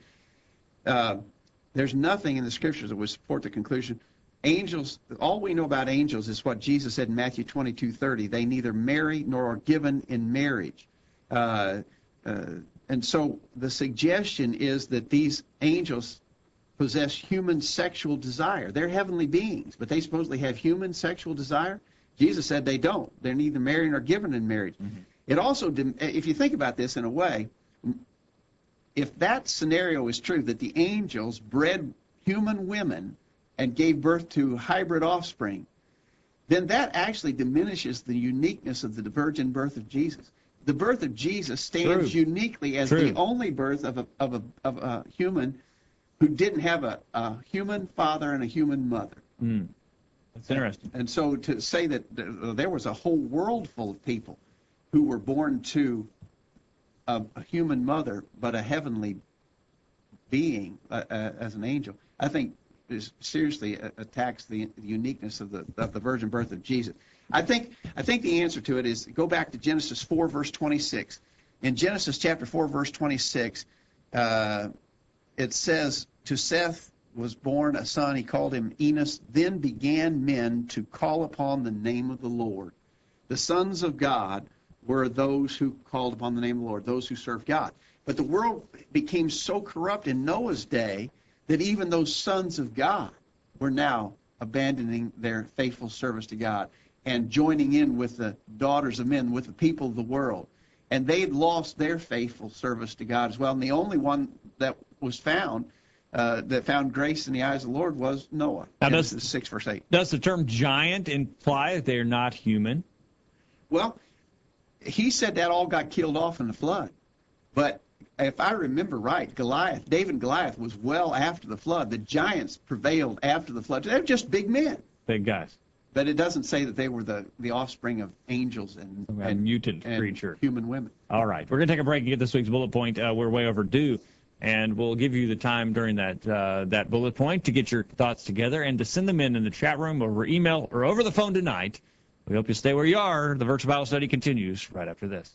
Uh, there's nothing in the Scriptures that would support the conclusion. Angels, all we know about angels is what Jesus said in Matthew twenty-two thirty. They neither marry nor are given in marriage. Uh, uh, and so the suggestion is that these angels possess human sexual desire. They're heavenly beings, but they supposedly have human sexual desire. Jesus said they don't. They're neither married nor given in marriage. Mm-hmm. It also, if you think about this in a way, if that scenario is true, that the angels bred human women and gave birth to hybrid offspring, then that actually diminishes the uniqueness of the virgin birth of Jesus. The birth of Jesus stands True. uniquely as True. the only birth of a, of a, of a human who didn't have a, a human father and a human mother. Mm. That's interesting. And so to say that there was a whole world full of people who were born to a, a human mother, but a heavenly being uh, uh, as an angel, I think is seriously attacks the, the uniqueness of the of the virgin birth of Jesus. I think I think the answer to it is go back to Genesis four verse twenty-six. In Genesis chapter four verse twenty-six, uh, it says, "To Seth was born a son. He called him Enos. Then began men to call upon the name of the Lord." The sons of God were those who called upon the name of the Lord, those who served God. But the world became so corrupt in Noah's day that even those sons of God were now abandoning their faithful service to God and joining in with the daughters of men, with the people of the world. And they had lost their faithful service to God as well. And the only one that was found, uh, that found grace in the eyes of the Lord was Noah. Now, Genesis does, six, verse eight. Does the term giant imply that they're not human? Well, he said that all got killed off in the flood. But if I remember right, Goliath, David and Goliath was well after the flood. The giants prevailed after the flood. They're just big men. Big guys. But it doesn't say that they were the, the offspring of angels and, and mutant and creature. human women. All right. We're going to take a break and get this week's bullet point. Uh, we're way overdue. And we'll give you the time during that uh, that bullet point to get your thoughts together and to send them in in the chat room over email or over the phone tonight. We hope you stay where you are. The virtual Bible study continues right after this.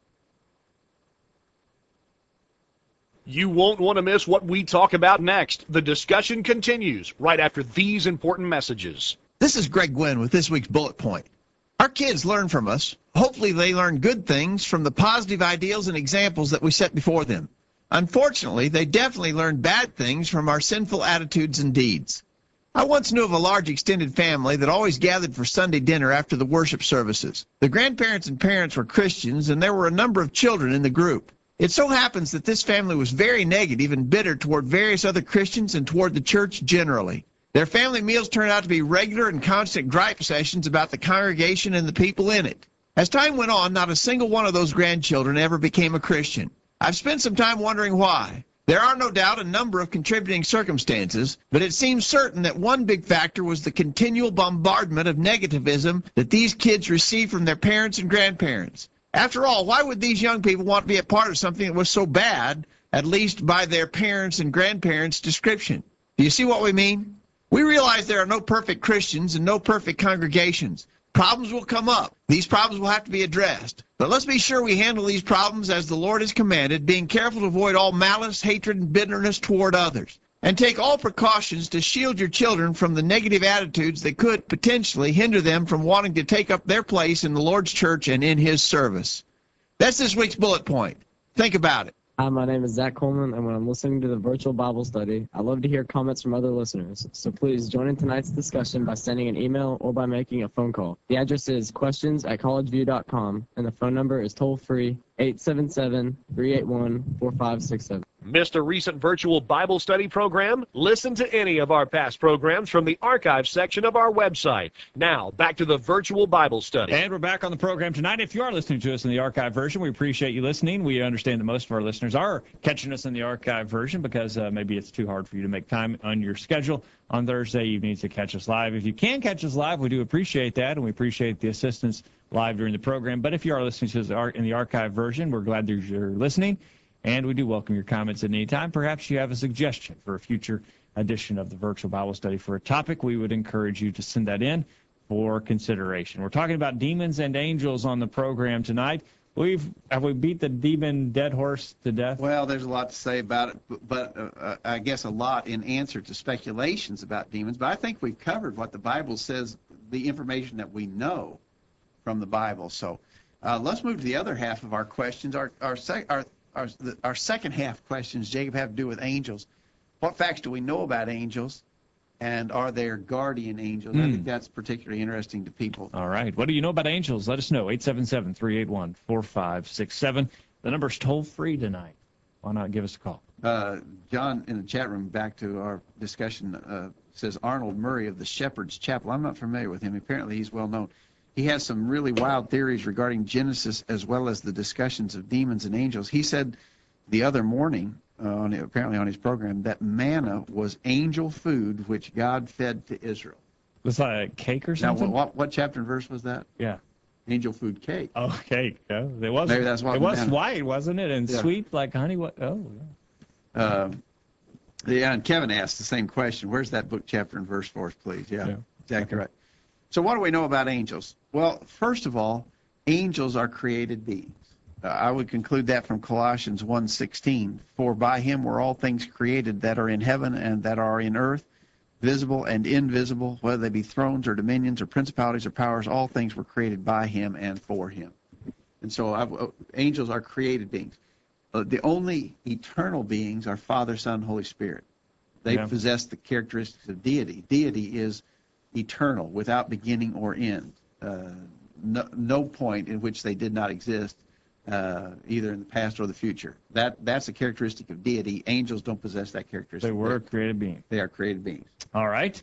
You won't want to miss what we talk about next. The discussion continues right after these important messages. This is Greg Gwynn with this week's bullet point. Our kids learn from us. Hopefully they learn good things from the positive ideals and examples that we set before them. Unfortunately, they definitely learn bad things from our sinful attitudes and deeds. I once knew of a large extended family that always gathered for Sunday dinner after the worship services. The grandparents and parents were Christians, and there were a number of children in the group. It so happens that this family was very negative and bitter toward various other Christians and toward the church generally. Their family meals turned out to be regular and constant gripe sessions about the congregation and the people in it. As time went on, not a single one of those grandchildren ever became a Christian. I've spent some time wondering why. There are no doubt a number of contributing circumstances, but it seems certain that one big factor was the continual bombardment of negativism that these kids received from their parents and grandparents. After all, why would these young people want to be a part of something that was so bad, at least by their parents' and grandparents' description? Do you see what we mean? We realize there are no perfect Christians and no perfect congregations. Problems will come up. These problems will have to be addressed. But let's be sure we handle these problems as the Lord has commanded, being careful to avoid all malice, hatred, and bitterness toward others. And take all precautions to shield your children from the negative attitudes that could potentially hinder them from wanting to take up their place in the Lord's church and in His service. That's this week's bullet point. Think about it. Hi, my name is Zach Coleman, and when I'm listening to the virtual Bible study, I love to hear comments from other listeners. So please join in tonight's discussion by sending an email or by making a phone call. The address is questions at collegeview dot com, and the phone number is toll-free eight seven seven, three eight one, four five six seven. Missed a recent virtual Bible study program? Listen to any of our past programs from the archive section of our website. Now, back to the virtual Bible study. And we're back on the program tonight. If you are listening to us in the archive version, we appreciate you listening. We understand that most of our listeners are catching us in the archive version because uh, maybe it's too hard for you to make time on your schedule on Thursday evenings to catch us live. If you can catch us live, we do appreciate that, and we appreciate the assistance live during the program. But if you are listening to us in the archive version, we're glad that you're listening. And we do welcome your comments at any time. Perhaps you have a suggestion for a future edition of the Virtual Bible Study for a topic. We would encourage you to send that in for consideration. We're talking about demons and angels on the program tonight. We've have we beat the demon dead horse to death? Well, there's a lot to say about it, but uh, I guess a lot in answer to speculations about demons. But I think we've covered what the Bible says, the information that we know from the Bible. So uh, let's move to the other half of our questions. Our our sec- our Our, the, our second half questions, Jacob, have to do with angels. What facts do we know about angels, and are there guardian angels? Mm. I think that's particularly interesting to people. All right. What do you know about angels? Let us know. eight seven seven, three eight one, four five six seven. The number's toll-free tonight. Why not give us a call? Uh, John, in the chat room, back to our discussion, uh, says Arnold Murray of the Shepherd's Chapel. I'm not familiar with him. Apparently he's well known. He has some really wild theories regarding Genesis as well as the discussions of demons and angels. He said the other morning, uh, on, apparently on his program, that manna was angel food which God fed to Israel. Was that a cake or something? Now, what, what chapter and verse was that? Yeah. Angel food cake. Oh, cake. Yeah. It was, Maybe that's what it was manna. white, wasn't it? And yeah. sweet like honey. What? Oh, yeah. Uh, yeah, and Kevin asked the same question. Where's that book, chapter, and verse for us, please? Yeah, yeah. Exactly right. So what do we know about angels? Well, first of all, angels are created beings. Uh, I would conclude that from Colossians one sixteen. For by him were all things created that are in heaven and that are in earth, visible and invisible, whether they be thrones or dominions or principalities or powers, all things were created by him and for him. And so I've, uh, angels are created beings. Uh, the only eternal beings are Father, Son, Holy Spirit. They yeah. possess the characteristics of deity. Deity is eternal, without beginning or end. Uh, no, no point in which they did not exist, uh, either in the past or the future. That That's a characteristic of deity. Angels don't possess that characteristic. They were created beings. They are created beings. All right.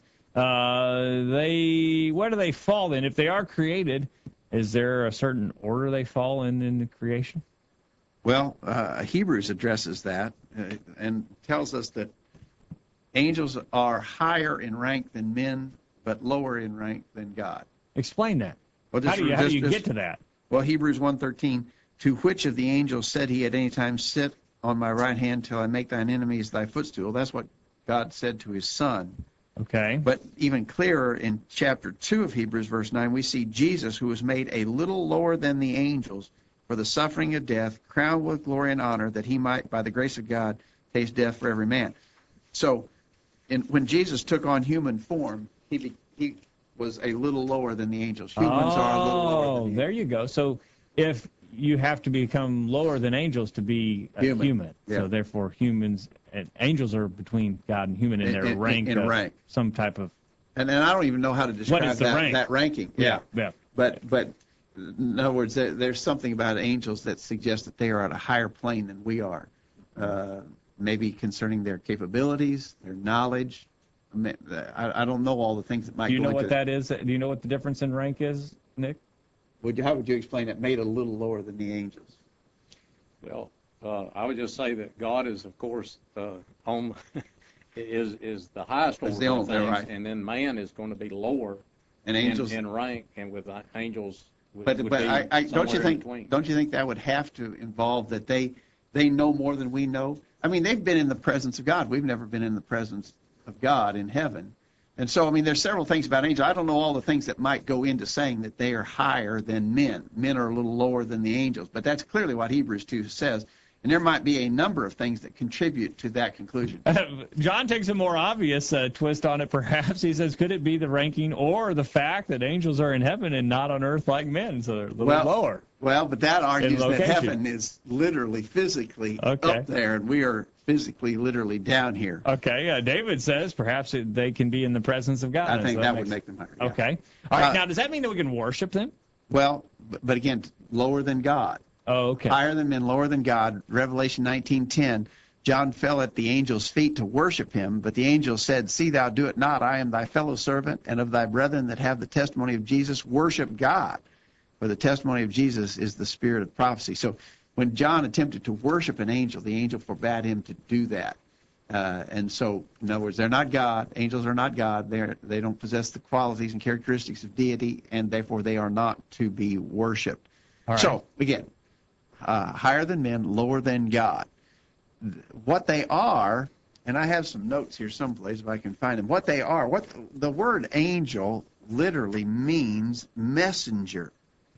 Uh, they where do they fall then? If they are created, is there a certain order they fall in in the creation? Well, uh, Hebrews addresses that uh, and tells us that angels are higher in rank than men, but lower in rank than God. Explain that. Well, how just, do you, how just, do you just, get to that? Well, Hebrews one thirteen, to which of the angels said he at any time, sit on my right hand till I make thine enemies thy footstool. That's what God said to his son. Okay. But even clearer in chapter two of Hebrews, verse nine, we see Jesus, who was made a little lower than the angels for the suffering of death, crowned with glory and honor, that he might, by the grace of God, taste death for every man. So in, when Jesus took on human form, he be, he was a little lower than the angels. Humans oh, are a little lower than the there you go. So if you have to become lower than angels to be a Human. human, Yeah. so therefore humans and angels are between God and human in In- their in- rank, in of rank. some type of. And, and I don't even know how to describe is the that, rank? that ranking. Yeah, yeah. But but in other words, there, there's something about angels that suggests that they are at a higher plane than we are, uh, maybe concerning their capabilities, their knowledge. I, mean, I, I don't know all the things that might Do you go know into what that is? Do you know what the difference in rank is, Nick? Would you, how would you explain it? Made a little lower than the angels. Well, uh, I would just say that God is, of course, uh, on, is is the highest Is order the of only- things, right. and then man is going to be lower And angels. in, in rank, and with the angels would, but would but be I, I don't you somewhere in think between. don't you think that would have to involve that they they know more than we know? I mean, they've been in the presence of God. We've never been in the presence of God in heaven. And so, I mean, there's several things about angels. I don't know all the things that might go into saying that they are higher than men. Men are a little lower than the angels, but that's clearly what Hebrews two says. And there might be a number of things that contribute to that conclusion. John takes a more obvious uh, twist on it, perhaps. He says, could it be the ranking or the fact that angels are in heaven and not on earth like men, so they're a little Well, lower? Well, but that argues that location. heaven is literally physically Okay. up there, and we are physically, literally down here. Okay, uh, David says perhaps it, they can be in the presence of God. I think So that makes- would make them higher. yeah. Okay. All right, Uh, now does that mean that we can worship them? Well, but, but again, lower than God. Oh, okay. Higher than men, lower than God. Revelation nineteen ten. John fell at the angel's feet to worship him, but the angel said, See thou do it not. I am thy fellow servant, and of thy brethren that have the testimony of Jesus, worship God. For the testimony of Jesus is the spirit of prophecy. So when John attempted to worship an angel, the angel forbade him to do that. Uh, and so, in other words, they're not God. Angels are not God. They're, they don't possess the qualities and characteristics of deity, and therefore they are not to be worshipped. All right. So, again, uh, higher than men, lower than God. What they are, and I have some notes here someplace if I can find them. What they are, what the word angel literally means messenger.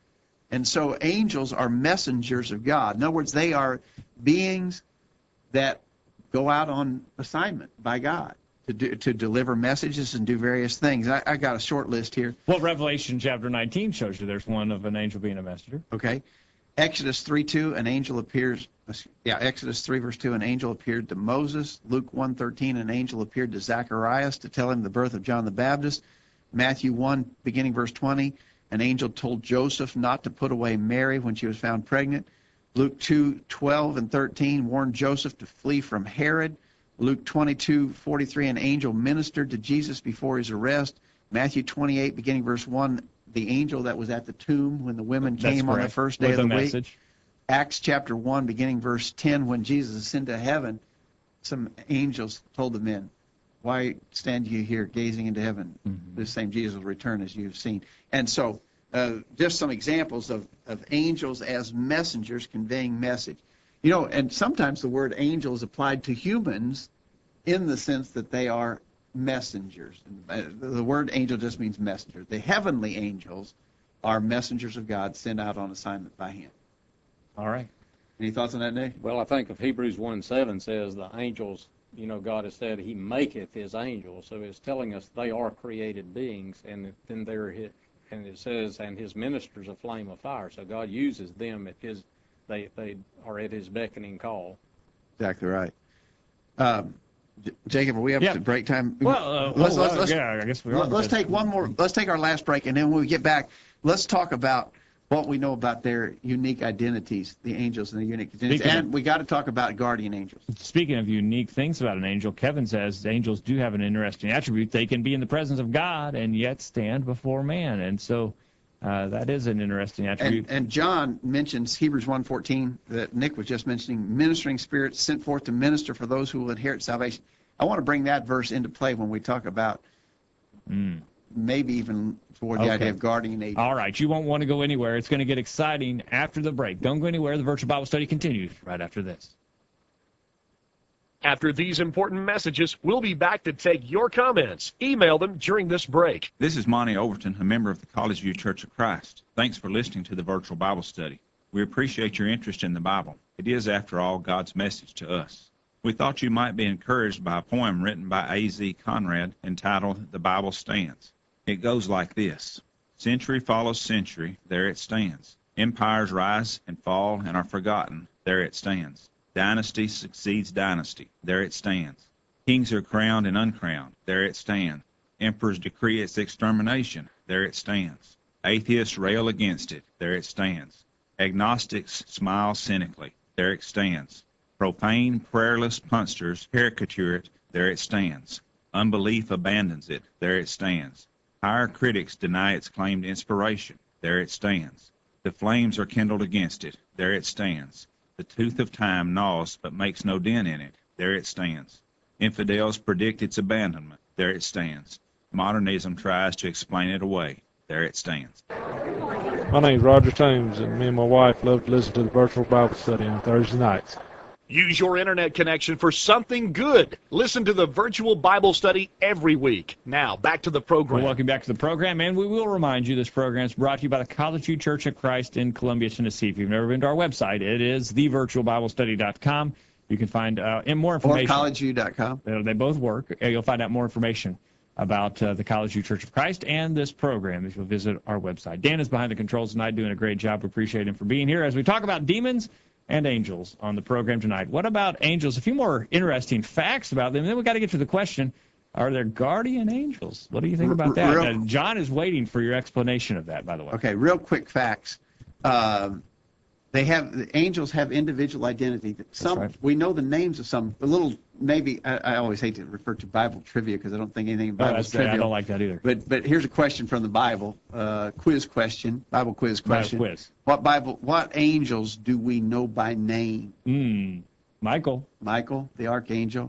And so angels are messengers of God. In other words, they are beings that go out on assignment by God to do, to deliver messages and do various things. I, I got a short list here. Well, Revelation chapter nineteen shows you there's one of an angel being a messenger. Okay. Exodus three two, an angel appears, yeah, Exodus three verse two, an angel appeared to Moses. Luke one thirteen, an angel appeared to Zacharias to tell him the birth of John the Baptist. Matthew one, beginning verse twenty, an angel told Joseph not to put away Mary when she was found pregnant. Luke two twelve and thirteen warned Joseph to flee from Herod. Luke twenty-two forty-three, an angel ministered to Jesus before his arrest. Matthew twenty-eight, beginning verse one, the angel that was at the tomb when the women That's came on the correct. first day With of a the week. message. Acts chapter one, beginning verse ten, when Jesus ascended to heaven, some angels told the men, why stand you here gazing into heaven? Mm-hmm. This same Jesus will return as you've seen. And so uh, just some examples of, of angels as messengers conveying message. You know, and sometimes the word angel is applied to humans in the sense that they are messengers. Uh, The word angel just means messenger. The heavenly angels are messengers of God sent out on assignment by him. All right. Any thoughts on that, Nick? Well, I think of Hebrews one seven says the angels, you know, God has said he maketh his angels. So it's telling us they are created beings, and then they're his, and it says, and his ministers a flame of fire. So God uses them at his, they, they are at his beckoning call. Exactly right. Um, J- Jacob, are we up Yeah. to break time? Well, uh, let's, oh, let's, uh, let's, yeah, I guess we are. let's take one more, let's take our last break, and then when we get back, let's talk about what we know about their unique identities, the angels and their unique identities. Speaking of- And we got to talk about guardian angels. Speaking of unique things about an angel, Kevin says angels do have an interesting attribute. They can be in the presence of God and yet stand before man. And so uh, that is an interesting attribute. And, and John mentions Hebrews one fourteen that Nick was just mentioning, ministering spirits sent forth to minister for those who will inherit salvation. I want to bring that verse into play when we talk about Mm. maybe even toward the Okay. idea of guardian angels. All right, you won't want to go anywhere. It's going to get exciting after the break. Don't go anywhere. The virtual Bible study continues right after this. After these important messages, we'll be back to take your comments. Email them during this break. This is Monty Overton, a member of the College View Church of Christ. Thanks for listening to the virtual Bible study. We appreciate your interest in the Bible. It is, after all, God's message to us. We thought you might be encouraged by a poem written by A Z Conrad entitled The Bible Stands. It goes like this. Century follows century, there it stands. Empires rise and fall and are forgotten, there it stands. Dynasty succeeds dynasty, there it stands. Kings are crowned and uncrowned, there it stands. Emperors decree its extermination, there it stands. Atheists rail against it, there it stands. Agnostics smile cynically, there it stands. Profane, prayerless punsters caricature it, there it stands. Unbelief abandons it, there it stands. Higher critics deny its claimed inspiration, there it stands. The flames are kindled against it, there it stands. The tooth of time gnaws but makes no dent in it, there it stands. Infidels predict its abandonment, there it stands. Modernism tries to explain it away, there it stands. My name is Roger Toombs, and me and my wife love to listen to the virtual Bible study on Thursday nights. Use your internet connection for something good. Listen to the virtual Bible study every week. Now, back to the program. Well, welcome back to the program, and we will remind you this program is brought to you by the College View Church of Christ in Columbia, Tennessee. If you've never been to our website, it is the virtual bible study dot com. You can find uh, and more information. Or college view dot com. They, they both work. You'll find out more information about uh, the College View Church of Christ and this program if you'll visit our website. Dan is behind the controls tonight doing a great job. We appreciate him for being here as we talk about demons and angels on the program tonight. What about angels? A few more interesting facts about them. Then we've got to get to the question, are there guardian angels? What do you think about that? Real, uh, John is waiting for your explanation of that, by the way. Okay, real quick facts. Um, they have, the angels have individual identity. Some, right. We know the names of some, a little, maybe, I, I always hate to refer to Bible trivia because I don't think anything Oh, Bible that's, trivia. I don't like that either. But but here's a question from the Bible, uh, quiz question, Bible quiz question. Bible quiz. What Bible? What angels do we know by name? Hmm. Michael. Michael, the archangel,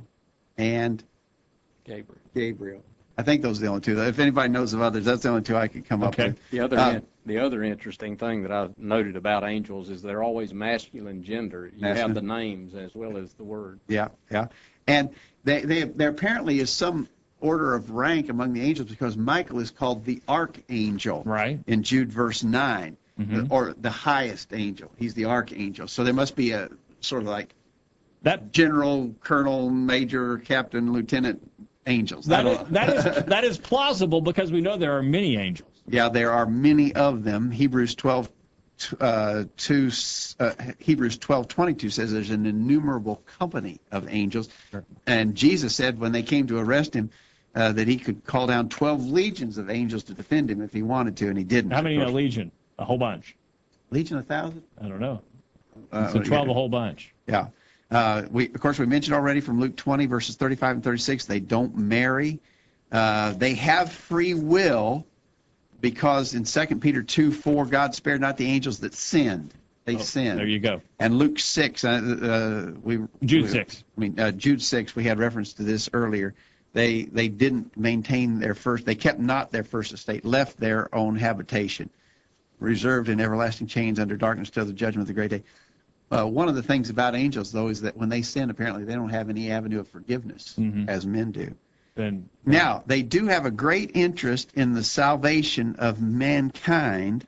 and Gabriel. Gabriel. I think those are the only two. If anybody knows of others, that's the only two I could come Okay. up with. The other, Uh, in, the other interesting thing that I noted about angels is they're always masculine gender. You Masculine. have the names as well as the word. Yeah, yeah. And they, they, there apparently is some order of rank among the angels because Michael is called the archangel. Right. In Jude verse nine, Mhm. or the highest angel. He's the archangel. So there must be a sort of like That general, colonel, major, captain, lieutenant angels. I that don't is, know. that is that is plausible because we know there are many angels. Yeah, there are many of them. Hebrews twelve, uh, two, uh, Hebrews twelve twenty-two says there's an innumerable company of angels. Sure. And Jesus said when they came to arrest him uh, that he could call down twelve legions of angels to defend him if he wanted to, and he didn't. How many in Of a course. legion? A whole bunch. Legion, a thousand? I don't know. Uh, So twelve, a whole bunch. Yeah. Uh, we, of course, we mentioned already from Luke twenty, verses thirty-five and thirty-six, they don't marry. Uh, they have free will because in Second Peter two four, God spared not the angels that sinned. They Oh, sinned. There you go. And Luke six, uh, uh, we Jude we- six. I mean, uh, Jude six, we had reference to this earlier. They they didn't maintain their first, they kept not their first estate, left their own habitation, reserved in everlasting chains under darkness till the judgment of the great day. Uh, one of the things about angels, though, is that when they sin, apparently they don't have any avenue of forgiveness Mhm. as men do. Then Now, they do have a great interest in the salvation of mankind.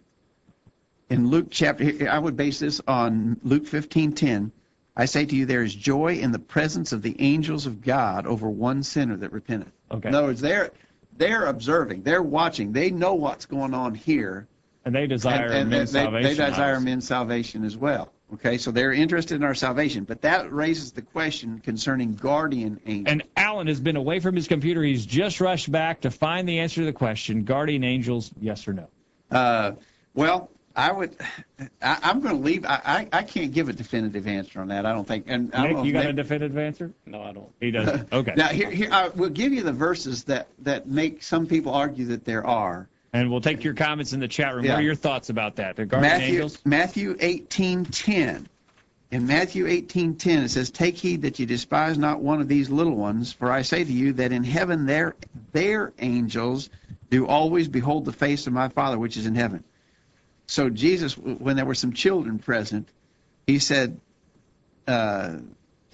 In Luke chapter, I would base this on Luke fifteen ten. I say to you, there is joy in the presence of the angels of God over one sinner that repenteth. Okay. In other words, they're they're observing, they're watching, they know what's going on here, and they desire and, and men's they, salvation. they desire obviously. men's salvation as well. Okay, so they're interested in our salvation, but that raises the question concerning guardian angels. And Alan has been away from his computer. He's just rushed back to find the answer to the question: guardian angels, yes or no? Uh, well, I would. I, I'm going to leave. I, I I can't give a definitive answer on that. I don't think. And I don't Nick, know you if got Nick- a definitive answer? No, I don't. He doesn't. Okay. Now here here I will give you the verses that that make some people argue that there are. And we'll take your comments in the chat room. Yeah. What are your thoughts about that? The guardian Matthew angels? Matthew eighteen ten. In Matthew eighteen ten it says, "Take heed that you despise not one of these little ones, for I say to you that in heaven their their angels do always behold the face of my Father which is in heaven." So Jesus, when there were some children present, he said, uh,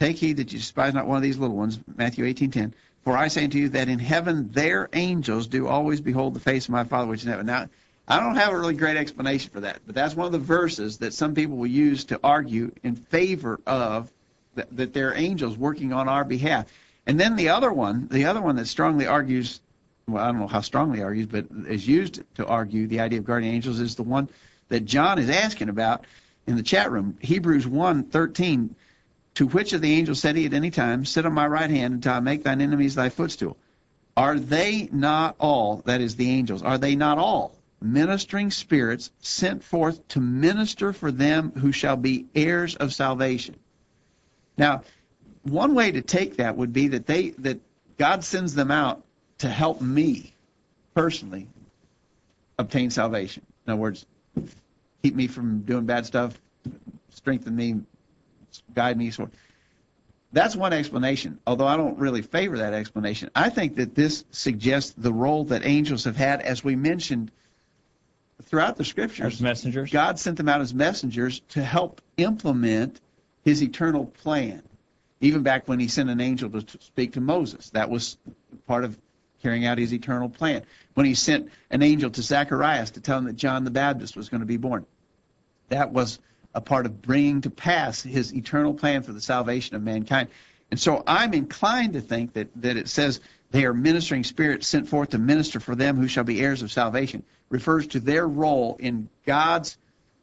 take heed that you despise not one of these little ones, Matthew eighteen ten. For I say unto you that in heaven their angels do always behold the face of my Father which is in heaven. Now, I don't have a really great explanation for that, but that's one of the verses that some people will use to argue in favor of th- that there are angels working on our behalf. And then the other one, the other one that strongly argues, well, I don't know how strongly argues, but is used to argue the idea of guardian angels is the one that John is asking about in the chat room. Hebrews one thirteen. To which of the angels said he at any time, sit on my right hand until I make thine enemies thy footstool? Are they not all, that is the angels, are they not all ministering spirits sent forth to minister for them who shall be heirs of salvation? Now, one way to take that would be that they that God sends them out to help me personally obtain salvation. In other words, keep me from doing bad stuff, strengthen me, guide me. So that's one explanation, although I don't really favor that explanation. I think that this suggests the role that angels have had, as we mentioned throughout the scriptures. As messengers. God sent them out as messengers to help implement his eternal plan. Even back when he sent an angel to speak to Moses, that was part of carrying out his eternal plan. When he sent an angel to Zacharias to tell him that John the Baptist was going to be born, that was a part of bringing to pass his eternal plan for the salvation of mankind. And so I'm inclined to think that, that it says they are ministering spirits sent forth to minister for them who shall be heirs of salvation, refers to their role in God's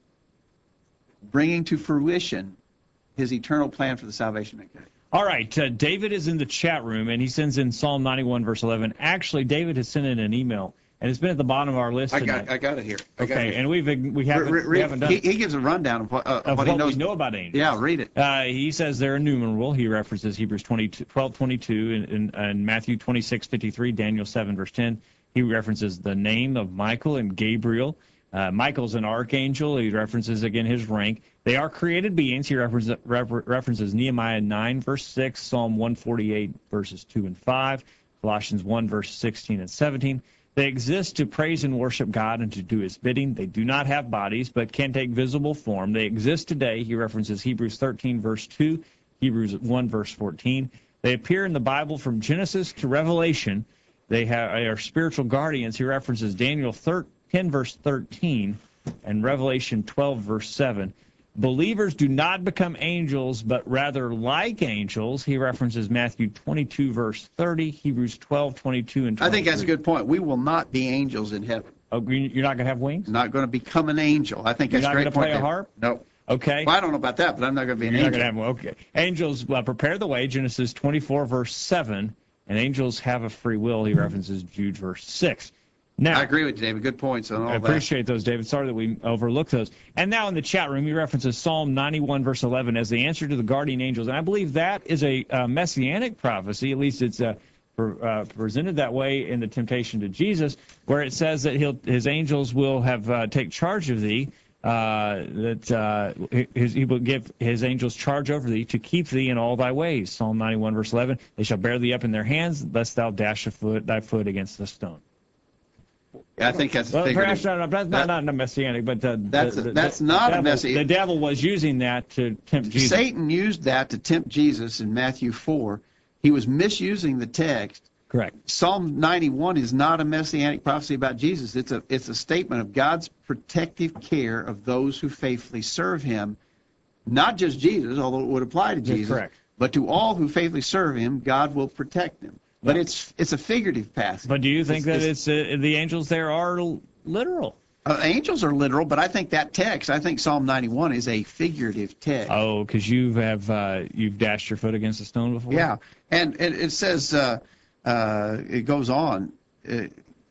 bringing to fruition his eternal plan for the salvation of mankind. All right, uh, David is in the chat room, and he sends in Psalm ninety-one, verse eleven. Actually, David has sent in an email, and it's been at the bottom of our list I tonight. got, I got it here. I got Okay, it here. and we've we haven't, Re- re- we haven't done he, he gives a rundown of what, uh, of what, what he knows. we know about angels. Yeah, read it. Uh, he says they're innumerable. He references Hebrews twelve twenty-two and, and Matthew twenty-six fifty-three, Daniel seven, verse ten. He references the name of Michael and Gabriel. Uh, Michael's an archangel. He references, again, his rank. They are created beings. He references, refer, references Nehemiah nine, verse six, Psalm one forty-eight, verses two and five, Colossians one, verse sixteen and seventeen. They exist to praise and worship God and to do his bidding. They do not have bodies, but can take visible form. They exist today. He references Hebrews thirteen, verse two, Hebrews one, verse fourteen. They appear in the Bible from Genesis to Revelation. They have, are spiritual guardians. He references Daniel ten, verse thirteen, and Revelation twelve, verse seven. Believers do not become angels, but rather like angels. He references Matthew twenty-two, verse thirty, Hebrews twelve, twenty-two, and twenty-three. I think that's a good point. We will not be angels in heaven. Oh, you're not going to have wings? Not going to become an angel. I think You're that's not a going great to play point. a harp? No. Okay. Well, I don't know about that, but I'm not going to be an You're not angel. going to have one. Okay. Angels uh, prepare the way, Genesis twenty-four, verse seven, and angels have a free will. He references Jude, verse six. Now, I agree with you, David. Good points on all I that. appreciate those, David. Sorry that we overlooked those. And now in the chat room, he references Psalm ninety-one, verse eleven as the answer to the guardian angels. And I believe that is a, a messianic prophecy. At least it's uh, per, uh, presented that way in the temptation to Jesus, where it says that he'll, his angels will have uh, take charge of thee, uh, that uh, his, he will give his angels charge over thee to keep thee in all thy ways. Psalm ninety-one, verse eleven. They shall bear thee up in their hands, lest thou dash a foot, thy foot against the stone. Yeah, I think that's Well, perhaps figurative. not, that's not, not, not messianic, but uh, That's- the, the, that's the not a devil, messi- The devil was using that to tempt Jesus. Satan used that to tempt Jesus in Matthew four. He was misusing the text. Correct. Psalm ninety-one is not a messianic prophecy about Jesus. It's a it's a statement of God's protective care of those who faithfully serve him. Not just Jesus, although it would apply to That's Jesus, correct. but to all who faithfully serve him, God will protect them. But Yeah. it's it's a figurative passage. But do you think It's- that it's- it's, uh, the angels there are l- literal? Uh, angels are literal, but I think that text, I think Psalm ninety-one is a figurative text. Oh, because you have uh, you've dashed your foot against a stone before. Yeah, and it, it says, uh, uh, it goes on, uh,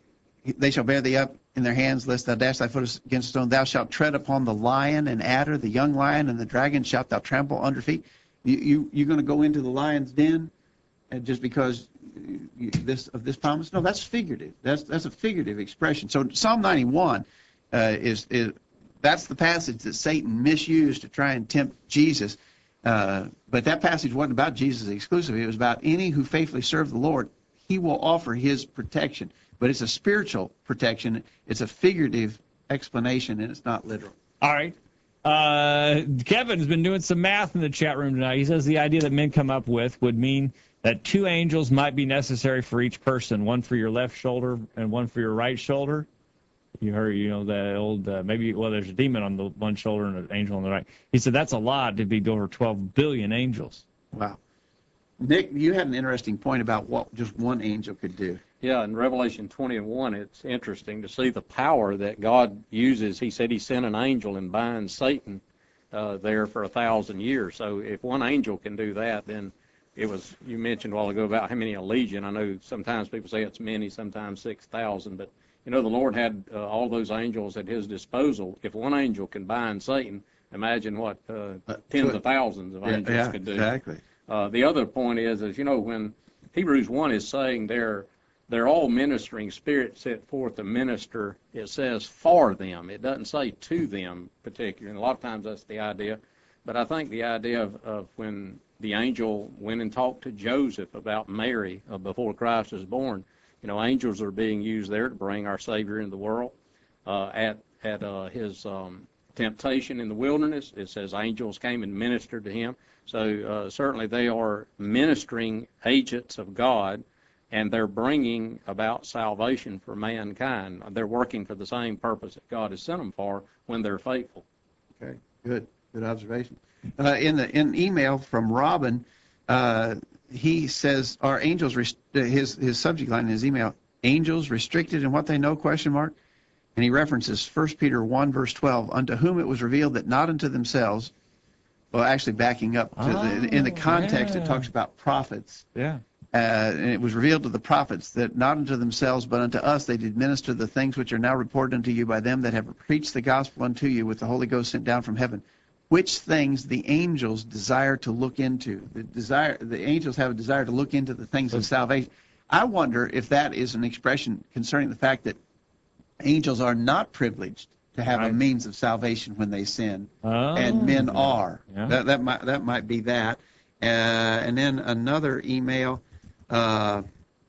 they shall bear thee up in their hands, lest thou dash thy foot against a stone. Thou shalt tread upon the lion and adder, the young lion and the dragon shalt thou trample under feet. You, you, you're going to go into the lion's den and just because you, this of this promise? No, that's figurative. That's that's a figurative expression. So Psalm ninety-one uh, is is that's the passage that Satan misused to try and tempt Jesus. Uh, but that passage wasn't about Jesus exclusively. It was about any who faithfully serve the Lord. He will offer his protection. But it's a spiritual protection. It's a figurative explanation, and it's not literal. All right. Uh, Kevin's been doing some math in the chat room tonight. He says the idea that men come up with would mean that two angels might be necessary for each person, one for your left shoulder and one for your right shoulder. You heard, you know, the old, uh, maybe, well, there's a demon on the one shoulder and an angel on the right. He said that's a lot to be over twelve billion angels. Wow. Nick, you had an interesting point about what just one angel could do. Yeah, in Revelation twenty and one, it's interesting to see the power that God uses. He said he sent an angel and binds Satan uh, there for a thousand years. So if one angel can do that, then it was, you mentioned a while ago about how many a legion. I know sometimes people say it's many, sometimes six thousand, but you know, the Lord had uh, all those angels at his disposal. If one angel can bind Satan, imagine what uh, tens of thousands of angels yeah, could do. Exactly. Uh, the other point is, is, you know, when Hebrews one is saying they're, they're all ministering spirits set forth to minister, it says for them. It doesn't say to them particularly, and a lot of times that's the idea. But I think the idea of, of when the angel went and talked to Joseph about Mary uh, before Christ was born, you know, angels are being used there to bring our Savior into the world. Uh, at at uh, his um, temptation in the wilderness, it says angels came and ministered to him. So uh, certainly they are ministering agents of God, and they're bringing about salvation for mankind. They're working for the same purpose that God has sent them for when they're faithful. Okay, good. Good observation. Uh, in the in email from Robin, uh, he says, "Are angels?" Rest- his his subject line in his email: "Angels restricted in what they know?" Question mark. And he references First Peter one verse twelve, "Unto whom it was revealed that not unto themselves." Well, actually, backing up to Oh, the, in the context, yeah. it talks about prophets. Yeah. Uh, and it was revealed to the prophets that not unto themselves, but unto us they did minister the things which are now reported unto you by them that have preached the gospel unto you with the Holy Ghost sent down from heaven, which things the angels desire to look into. The desire, the angels have a desire to look into the things of salvation. I wonder if that is an expression concerning the fact that angels are not privileged to have Right. a means of salvation when they sin, Oh, and men are. yeah. That that might that might be that. Uh, and then another email. Uh,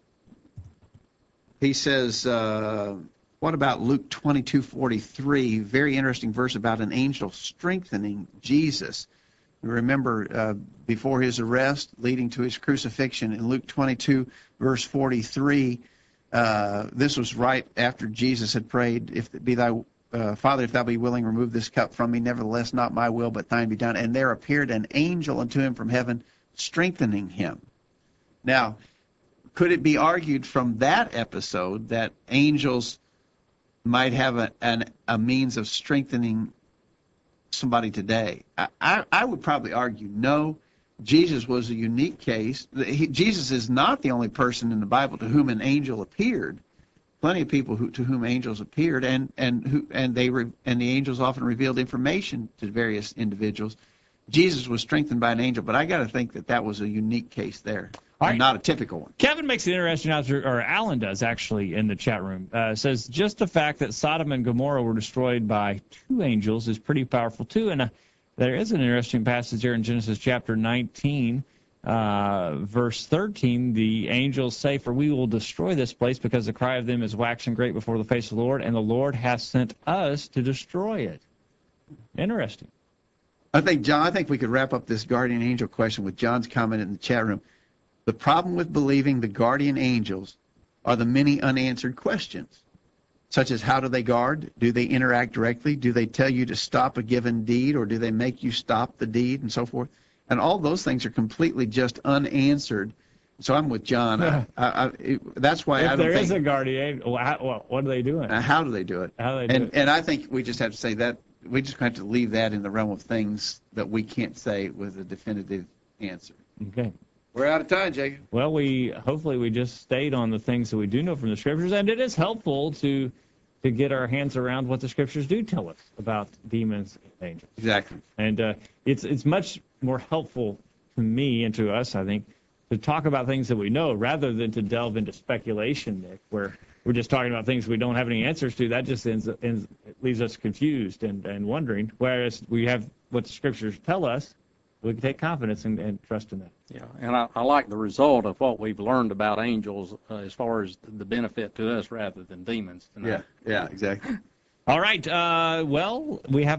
he says, uh, "What about Luke twenty-two forty-three? Very interesting verse about an angel strengthening Jesus." Remember, uh, before his arrest, leading to his crucifixion, in Luke twenty-two, verse forty-three, uh, this was right after Jesus had prayed, "If it be thy uh, Father, if thou be willing, remove this cup from me. Nevertheless, not my will, but thine be done." And there appeared an angel unto him from heaven, strengthening him. Now, could it be argued from that episode that angels might have a, an, a means of strengthening somebody today? I, I, I would probably argue no. Jesus was a unique case. He, Jesus is not the only person in the Bible to whom an angel appeared. Plenty of people who, to whom angels appeared, and and who and they re, and the angels often revealed information to various individuals. Jesus was strengthened by an angel, but I got to think that that was a unique case there, All and right. not a typical one. Kevin makes an interesting observation, or Alan does actually, in the chat room. Uh, says just the fact that Sodom and Gomorrah were destroyed by two angels is pretty powerful too. And uh, there is an interesting passage here in Genesis chapter nineteen, uh, verse thirteen. The angels say, "For we will destroy this place, because the cry of them is waxing great before the face of the Lord, and the Lord hath sent us to destroy it." Interesting. I think, John, I think we could wrap up this guardian angel question with John's comment in the chat room. The problem with believing the guardian angels are the many unanswered questions, such as how do they guard? Do they interact directly? Do they tell you to stop a given deed, or do they make you stop the deed, and so forth? And all those things are completely just unanswered. So I'm with John. I, I, I, it, that's why If I don't there think. is a guardian, well, how, what, what are they doing? Uh, how do they do it? How do they do and it? and I think we just have to say that we just have to leave that in the realm of things that we can't say with a definitive answer. Okay. We're out of time, Jacob. Well, we hopefully we just stayed on the things that we do know from the scriptures, and it is helpful to to get our hands around what the scriptures do tell us about demons and angels. Exactly. And uh, it's it's much more helpful to me and to us, I think, to talk about things that we know rather than to delve into speculation, Nick, where we're just talking about things we don't have any answers to. That just ends, ends leaves us confused and, and wondering. Whereas we have what the scriptures tell us, we can take confidence and, and trust in that. Yeah, and I, I like the result of what we've learned about angels uh, as far as the benefit to us rather than demons tonight. Yeah. Yeah. Exactly. All right. Uh, well, we have a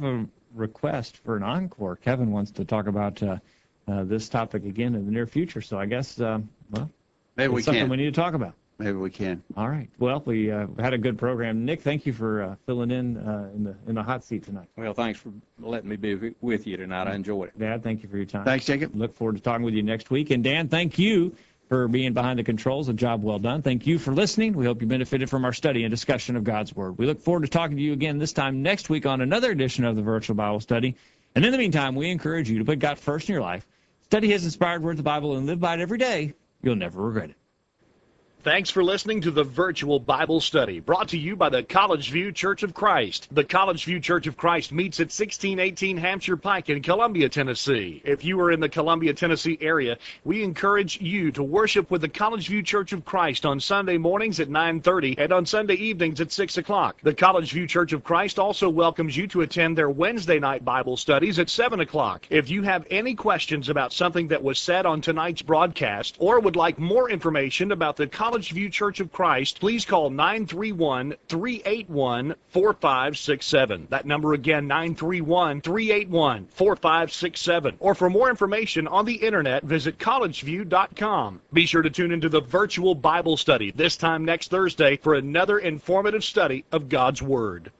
request for an encore. Kevin wants to talk about uh, uh, this topic again in the near future. So I guess, um, well, Maybe it's we something can. we need to talk about. Maybe we can. All right. Well, we uh, had a good program. Nick, thank you for uh, filling in uh, in the in the hot seat tonight. Well, thanks for letting me be with you tonight. I enjoyed it. Dad, thank you for your time. Thanks, Jacob. Look forward to talking with you next week. And Dan, thank you for being behind the controls. A job well done. Thank you for listening. We hope you benefited from our study and discussion of God's Word. We look forward to talking to you again this time next week on another edition of the Virtual Bible Study. And in the meantime, we encourage you to put God first in your life, study His inspired Word, the Bible, and live by it every day. You'll never regret it. Thanks for listening to the Virtual Bible Study, brought to you by the College View Church of Christ. The College View Church of Christ meets at sixteen eighteen Hampshire Pike in Columbia, Tennessee. If you are in the Columbia, Tennessee area, we encourage you to worship with the College View Church of Christ on Sunday mornings at nine thirty and on Sunday evenings at six o'clock. The College View Church of Christ also welcomes you to attend their Wednesday night Bible studies at seven o'clock. If you have any questions about something that was said on tonight's broadcast or would like more information about the College College View Church of Christ, please call nine three one, three eight one, four five six seven. That number again, nine three one, three eight one, four five six seven. Or for more information on the internet, visit college view dot com. Be sure to tune into the Virtual Bible Study this time next Thursday for another informative study of God's Word.